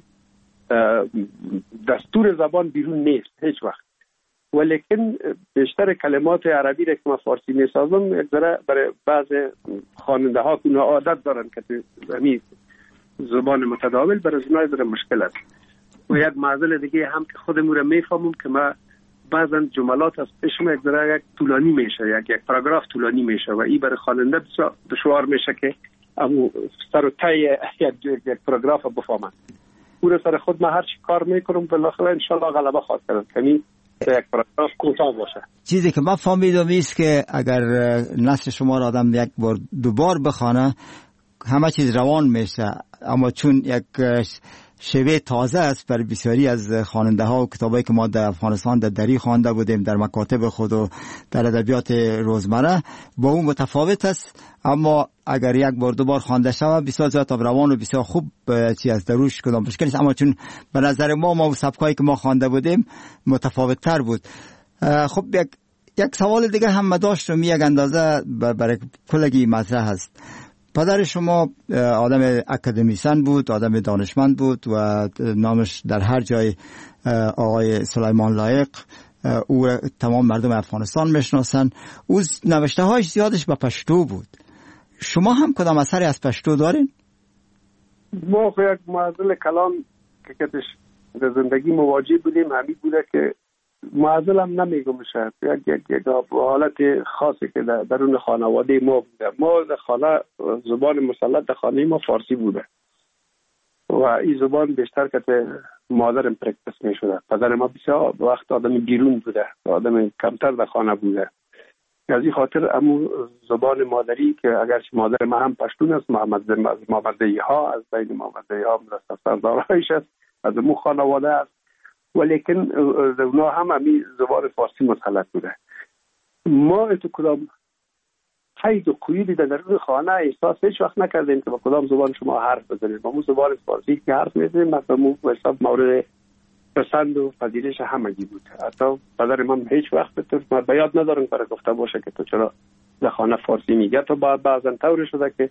دستور زبان بیرون نیست هیچ وقت، ولیکن بیشتر کلمات عربی را که ما فارسی میسازم یک ذره برای بعض خواننده ها که عادت دارن که همین زبان متداول برای زنای در مشکل است. و یک معضل دیگه هم که خودمون را میفهمم که ما بعضا جملات از پیشم یک ذره یک طولانی میشه، یک پاراگراف طولانی میشه و این برای خواننده بسیار دشوار میشه که امو سر و ته یک پاراگراف بفهمن. پور سر خود ما هر چی کار میکنم بالاخره انشالله غلبه خواهد کرد که یک پاراگراف کوتاه باشه. چیزی که من فهمیدم است که اگر نثر شما را آدم یک بار دوبار بخونه همه چیز روان میشه، اما چون یک شیوه تازه است برای بسیاری از خواننده ها و کتابایی که ما در افغانستان در دری خوانده بودیم در مکاتب خود و در ادبیات روزمره با اون متفاوت است، اما اگر یک بار دو بار خوانده شود بسیار زیاد روان و بسیار خوب چی از دروش کدام مشکل نیست. اما چون به نظر ما سبکایی که ما خوانده بودیم متفاوت تر بود. خب یک سوال دیگه هم داشتم، یک اندازه برای کلگی مطرح هست. پدر شما آدم اکادمیسن بود، آدم دانشمند بود و نامش در هر جای آقای سلیمان لایق، او تمام مردم افغانستان میشناسن. او نوشته هایش زیادش به پشتو بود. شما هم کدام اثری از پشتو دارین؟ ما یک معضل کلام که کتش در زندگی مواجه بودیم همین بوده که معضل هم نمیگم شد یک حالت خاصی که درون خانواده ما بوده. ما در خانه زبان مسلط در خانه ما فارسی بوده و این زبان بیشتر که مادرم پرکتس می شده. پدر ما بسیار وقت آدم بیرون بوده، آدم کمتر در خانه بوده. از این خاطر امو زبان مادری که اگرچه مادر ما هم پشتون است، محمدی ها از بین محمدی ها سردارایش است، از امو خانواده است، ولیکن اونا هم همی زبان فارسی مسلط بوده. ما اتو کدام قید و قیودی در درون خانه احساس هیچ وقت نکردیم که با کدام زبان شما حرف بزنید. ما زبان فارسی که حرف میزنیم مثلا حساب مورد پسند و پذیرش همگی بود. حتی پدر من هیچ وقت من به یاد ندارم برای گفته باشه که تو چرا در خانه فارسی میگه. تو بعضا طوری شده که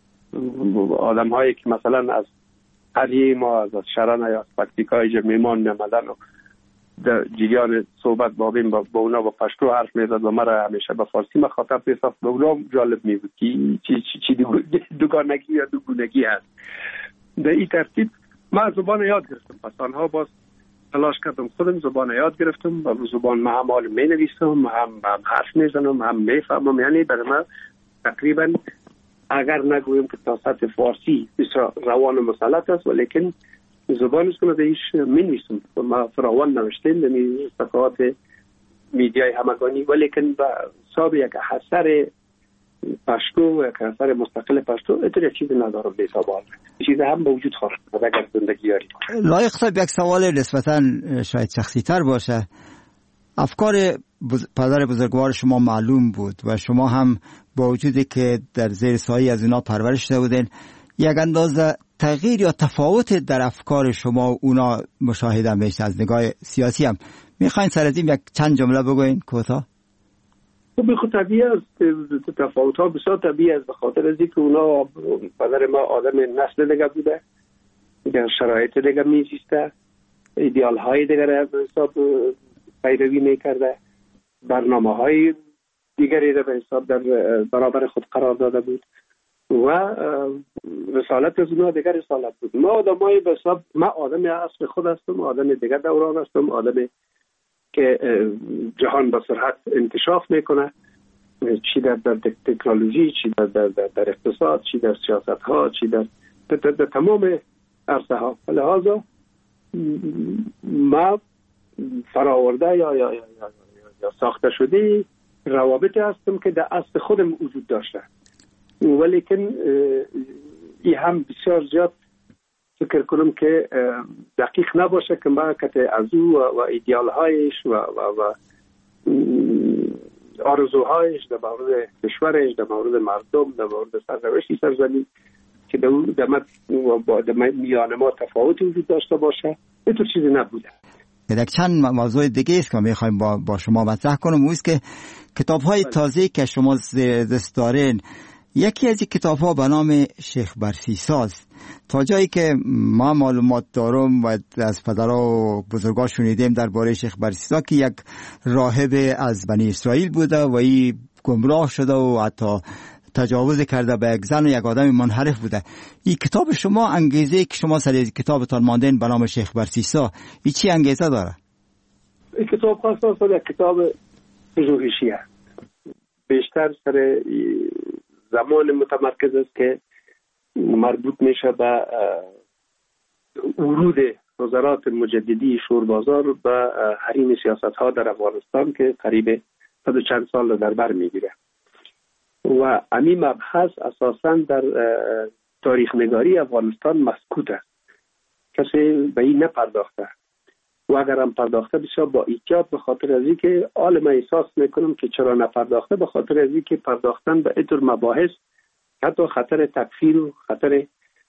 آدم هایی که مثلا از قریه ما از شرن یا از پکتیکای میمان میمدن و در جریان صحبت بابیم با اونا با پشتو حرف میزد و مرا همیشه با فارسی مخاطب میساخت. به اونا جالب میبود که چی دوگانگی یا دوگونگی هست. در این ترتیب من زبان یاد گرفتم. پس آنها باز تلاش کردم خودم زبان یاد گرفتم و زبان ما هم حال می نویسم، هم حرف میزنم، هم میفهمم. یعنی برای من تقریبا اگر نگویم که تا سطح فارسی بسیار روان و مسلط است، ولیکن زبانش که من ایش می نویسم. ما فراوان نوشتیم در صفحات میدیای همگانی، ولیکن با حساب یک اثر پشتو، یک اثر مستقل پشتو اتر چیزی ندارم به حساب آن چیزی هم موجود خواهد اگر زندگی یاری. لایق صاحب یک سوال نسبتا شاید شخصی تر باشه. افکار پدر بزرگوار شما معلوم بود و شما هم با وجودی که در زیر سایه از اونا پرورش شده بودین یک اندازه تغییر یا تفاوت در افکار شما و اونا مشاهده میشه از نگاه سیاسی هم. میخواین سر از این یک چند جمله بگوین کوتاه؟ خب خود طبیعی است، تفاوت ها بسیار طبیعی است، به خاطر از اینکه اونا پدر ما آدم نسل دیگه بوده، در شرایط دیگه میزیسته ایدئال های دیگر به حساب پیروی میکرده، برنامه های دیگری را به حساب در برابر خود قرار داده بود و رسالت از اونها دیگر رسالت بود. ما آدمای به حساب، من آدم اصل خود هستم، آدم دیگر دوران هستم، آدم که جهان با سرعت انکشاف میکنه، چی در تکنولوژی، چی در اقتصاد، چی در سیاست ها، چی در تمام عرصه ها. لحاظا ما فراورده یا ساخته شده روابطی هستم که در اصل خودم وجود داشته، ولیکن این هم بسیار زیاد فکر کنم که دقیق نباشه که ما که از او و ایدئال هایش و آرزوهایش در مورد کشورش، در مورد مردم، در مورد سرنوشت سرزمین که در میان ما تفاوتی وجود داشته باشه، اینطور چیزی نبوده. یک چند موضوع دیگه است که میخوایم با شما مطرح کنم، اون است که کتاب‌های تازه که شما دست دارین، یکی از این کتاب‌ها به نام شیخ برسیساز. تا جایی که ما معلومات دارم و از پدرها و بزرگان شنیدیم درباره شیخ برسیسا که یک راهب از بنی اسرائیل بوده و این گمراه شده و حتی تجاوز کرده به یک زن و یک آدم منحرف بوده. این کتاب شما، انگیزه که شما سر کتابتان ماندین به نام شیخ برسیسا، این چی انگیزه داره؟ این کتاب خاصا یک کتاب پژوهشی است، بیشتر سر زمان متمرکز است که مربوط میشه به ورود وزارات مجددی شوربازار به حریم سیاست ها در افغانستان که قریب 100 و چند سال در بر میگیره و همین مبحث اساساً در تاریخ نگاری افغانستان مسکوت است، کسی به این نپرداخته و اگر هم پرداخته بسیار با احتیاط، به خاطر از اینکه عالم احساس میکنم که چرا نپرداخته، به خاطر از اینکه پرداختن به اینطور مباحث حتی خطر تکفیر و خطر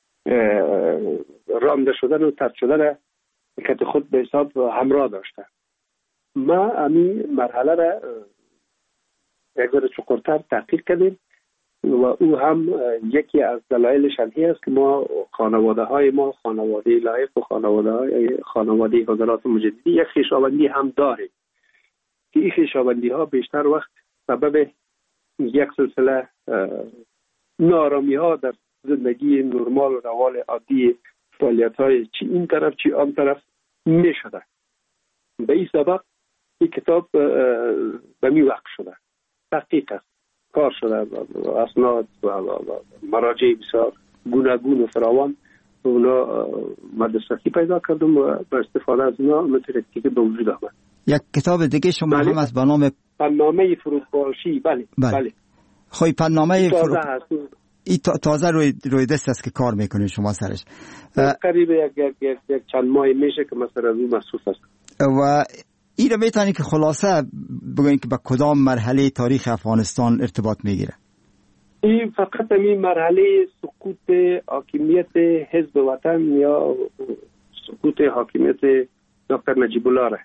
رانده شدن و طرد شدن که خود به حساب همراه داشته. ما همین مرحله را یک ذره چقدرتر تحقیق کردیم و او هم یکی از دلایلش همی است که ما خانواده های ما، خانواده لایق و خانواده وزارات مجددی، یک خویشاوندی هم داریم که این خویشاوندی ها بیشتر وقت سبب یک سلسله نارامی ها در زندگی نرمال و روال عادی فعالیت های چی این طرف چی آن طرف می شده. به این سبب این کتاب به می وقت شده، تحقیق است، کار شده، اسناد و مراجع بسیار گوناگون و فراوان اونا مدرستی پیدا کردم و با استفاده از اونا مترکی که به وجود آمد. یک کتاب دیگه شما هم از به نام پنامه فروپاشی. بله. خوی پنامه این تازه روی دست است که کار میکنید شما سرش. قریب یک چند ماه میشه که مثلا از اون مصروف است. و این رو میتونی که خلاصه بگوین که با کدام مرحله تاریخ افغانستان ارتباط میگیره؟ این فقط این مرحله سقوط حاکمیت حزب وطن یا سقوط حاکمیت دکتر نجیب الله را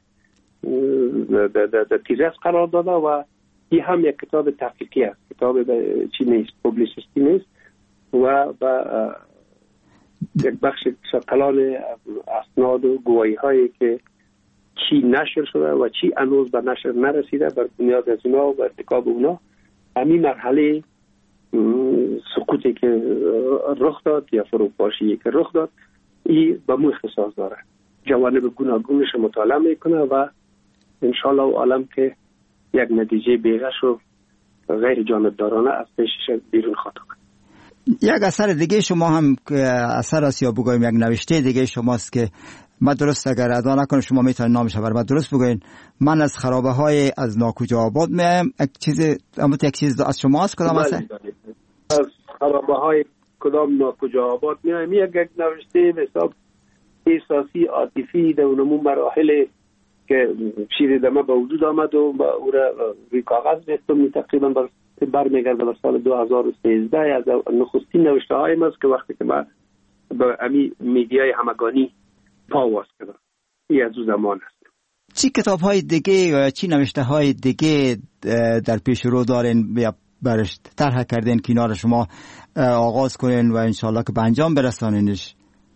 در تیرس قرار داده و این هم یک کتاب تحقیقی است، کتاب چی نیست، پوبلیسیستی نیست و با یک بخش کلان اسناد و گواهی هایی که چی نشر شده و چی هنوز به نشر نرسیده، بر بنیاد از اونا و ارتکاب اونا همین مرحله سقوطی که رخ داد یا فروپاشی که رخ داد، این به مو اختصاص داره، جوانب گوناگونش مطالعه میکنه و انشالله عالم که یک نتیجه بیغش و غیر جانبدارانه از پیشش بیرون خواهد آمد. یک اثر دیگه شما هم اثر است یا بگویم یک نوشته دیگه شماست که من درست اگر ادا نکنم شما میتونید نامش بر من درست بگوین. من از خرابه های از ناکجا آباد میایم. یک چیز از شماست کدام اثر؟ از خرابه های کدام ناکجا آباد میایم. یک نوشته به حساب احساسی عاطفی در اونمون مراحل که شیر دمه به وجود آمد و او را روی کاغذ ریختم، تقریبا برمیگرده به سال 2013 از نخستین نوشته هایم است که وقتی که من به امی میدیای همگانی پا واس کردم. این از اون زمان است. چی کتاب های دیگه یا چی نوشته های دیگه در پیش رو دارین یا برش طرح کردین که اینا رو شما آغاز کنین و انشالله که به انجام برسانینش؟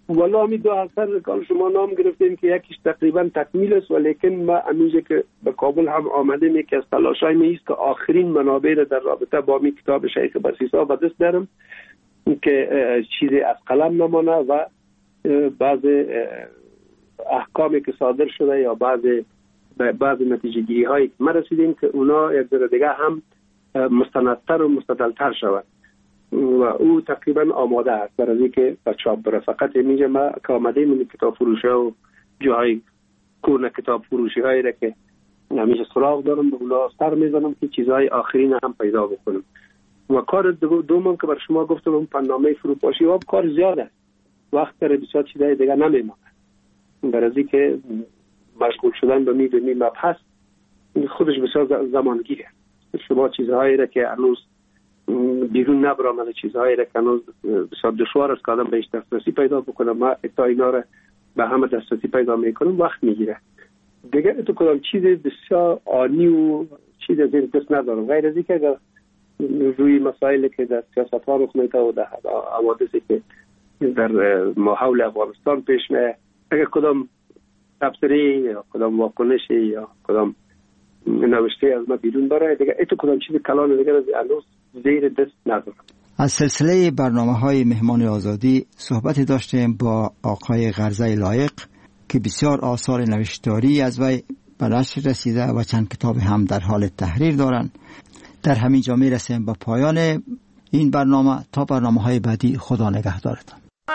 والا می دو اثر کال شما نام گرفتیم که یکیش تقریبا تکمیل است، ولیکن ما امروزه که به کابل هم آمدیم یکی از تلاشای می است که آخرین منابع را در رابطه با می کتاب شیخ بسیسا به دست دارم که چیزی از قلم نمانه و بعض احکامی که صادر شده یا بعض نتیجه گیری هایی که ما رسیدیم که اونا یک ذره دیگه هم مستندتر و مستدلتر شود و او تقریبا آماده است برای اینکه به چاپ بره. فقط میگه ما که آمده من کتاب فروشی و جای کورن کتاب فروشی هایی را که همیشه سراغ دارم به اونا سر میزنم که چیزهای آخرین هم پیدا بکنم. و کار دوم که بر شما گفتم اون پنامه فروپاشی و کار زیاده، وقت داره بسیار چیزهای دیگه نمیمونه برای اینکه مشغول شدن به می مبحث خودش بسیار زمانگیره. شما چیزهایی را که هنوز بیرون نبرامده، چیزهایی را که هنوز بسیار دشوار است که آدم بهش دسترسی پیدا بکنه، ما تا اینا را به همه دسترسی پیدا میکنم وقت میگیره دیگه. تو کدام چیز بسیار آنی و چیز از این دست ندارم غیر از اینکه اگر روی مسائلی که در سیاست ها رخ میده و در حوادثی که در ماحول افغانستان پیش میاد، اگر کدام تبصره یا کدام واکنشی یا کدام نوشته از ما بیرون بره دیگه ایتو کدام چیز کلان دیگه از هنوز زیر دست ندارم. از سلسله برنامه‌های مهمان آزادی صحبتی داشتیم با آقای غرزه لایق که بسیار آثار نوشتاری از وی به نشر رسیده و چند کتاب هم در حال تحریر دارند. در همین جا میرسیم با پایان این برنامه. تا برنامه‌های بعدی خدا نگهدارتان.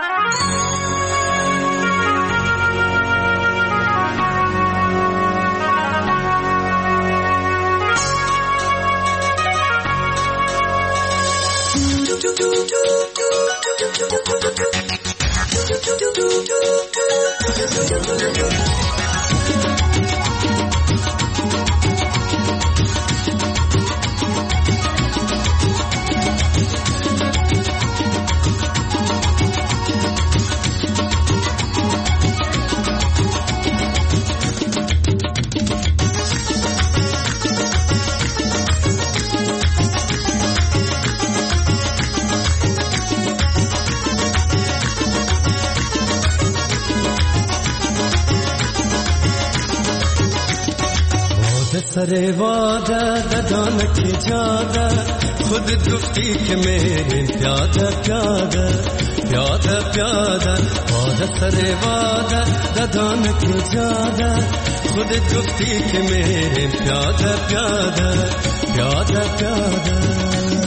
سر واده ددان کی جاده خود گفتی که میریم پیاده پیاده پیاده پیاده واده سر واده ددان کی جاده خود گفتی که میریم پیاده پیاده پیاده پیاده.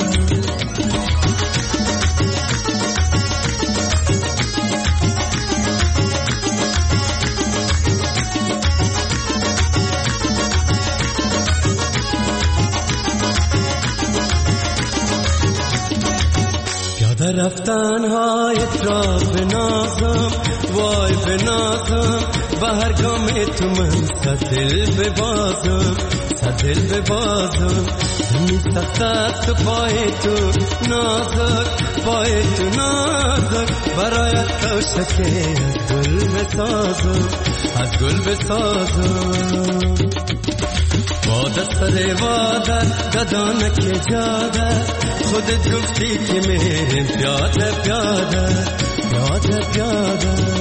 رفتن هایت را بنازم وای بنازم به هر گام تو من سدل ببازم سدل ببازم زمین سخت است پای تو نازک پای تو نازک برایت کوشکه از گل بسازم از گل بسازم. واده سر واده ددانک جاده خودت گفتی که میریم پیاده پیاده پیاده پیاده.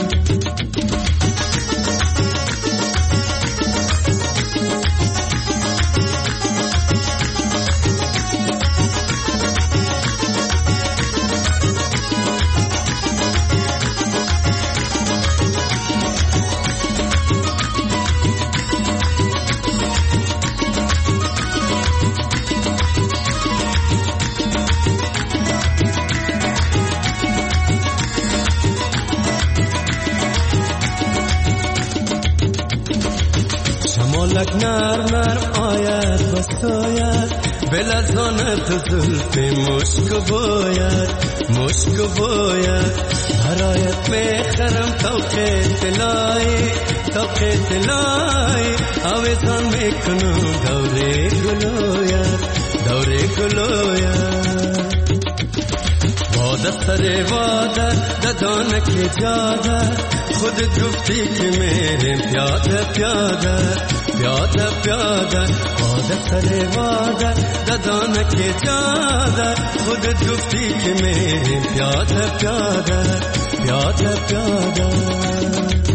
نرم آید بستاید بلزانه تو زلفی مشک باید مشک باید برایت میخرم توقی تلایی توقی تلایی آویزان میکنم دوره گلوید دوره گلوید. واده سر واده ددانک جاده خودت گفتی که میریم پیاده پیاده پیاده پیاده. واده سر واده ددانک جاده خودت گفتی که میریم پیاده پیاده پیاده پیاده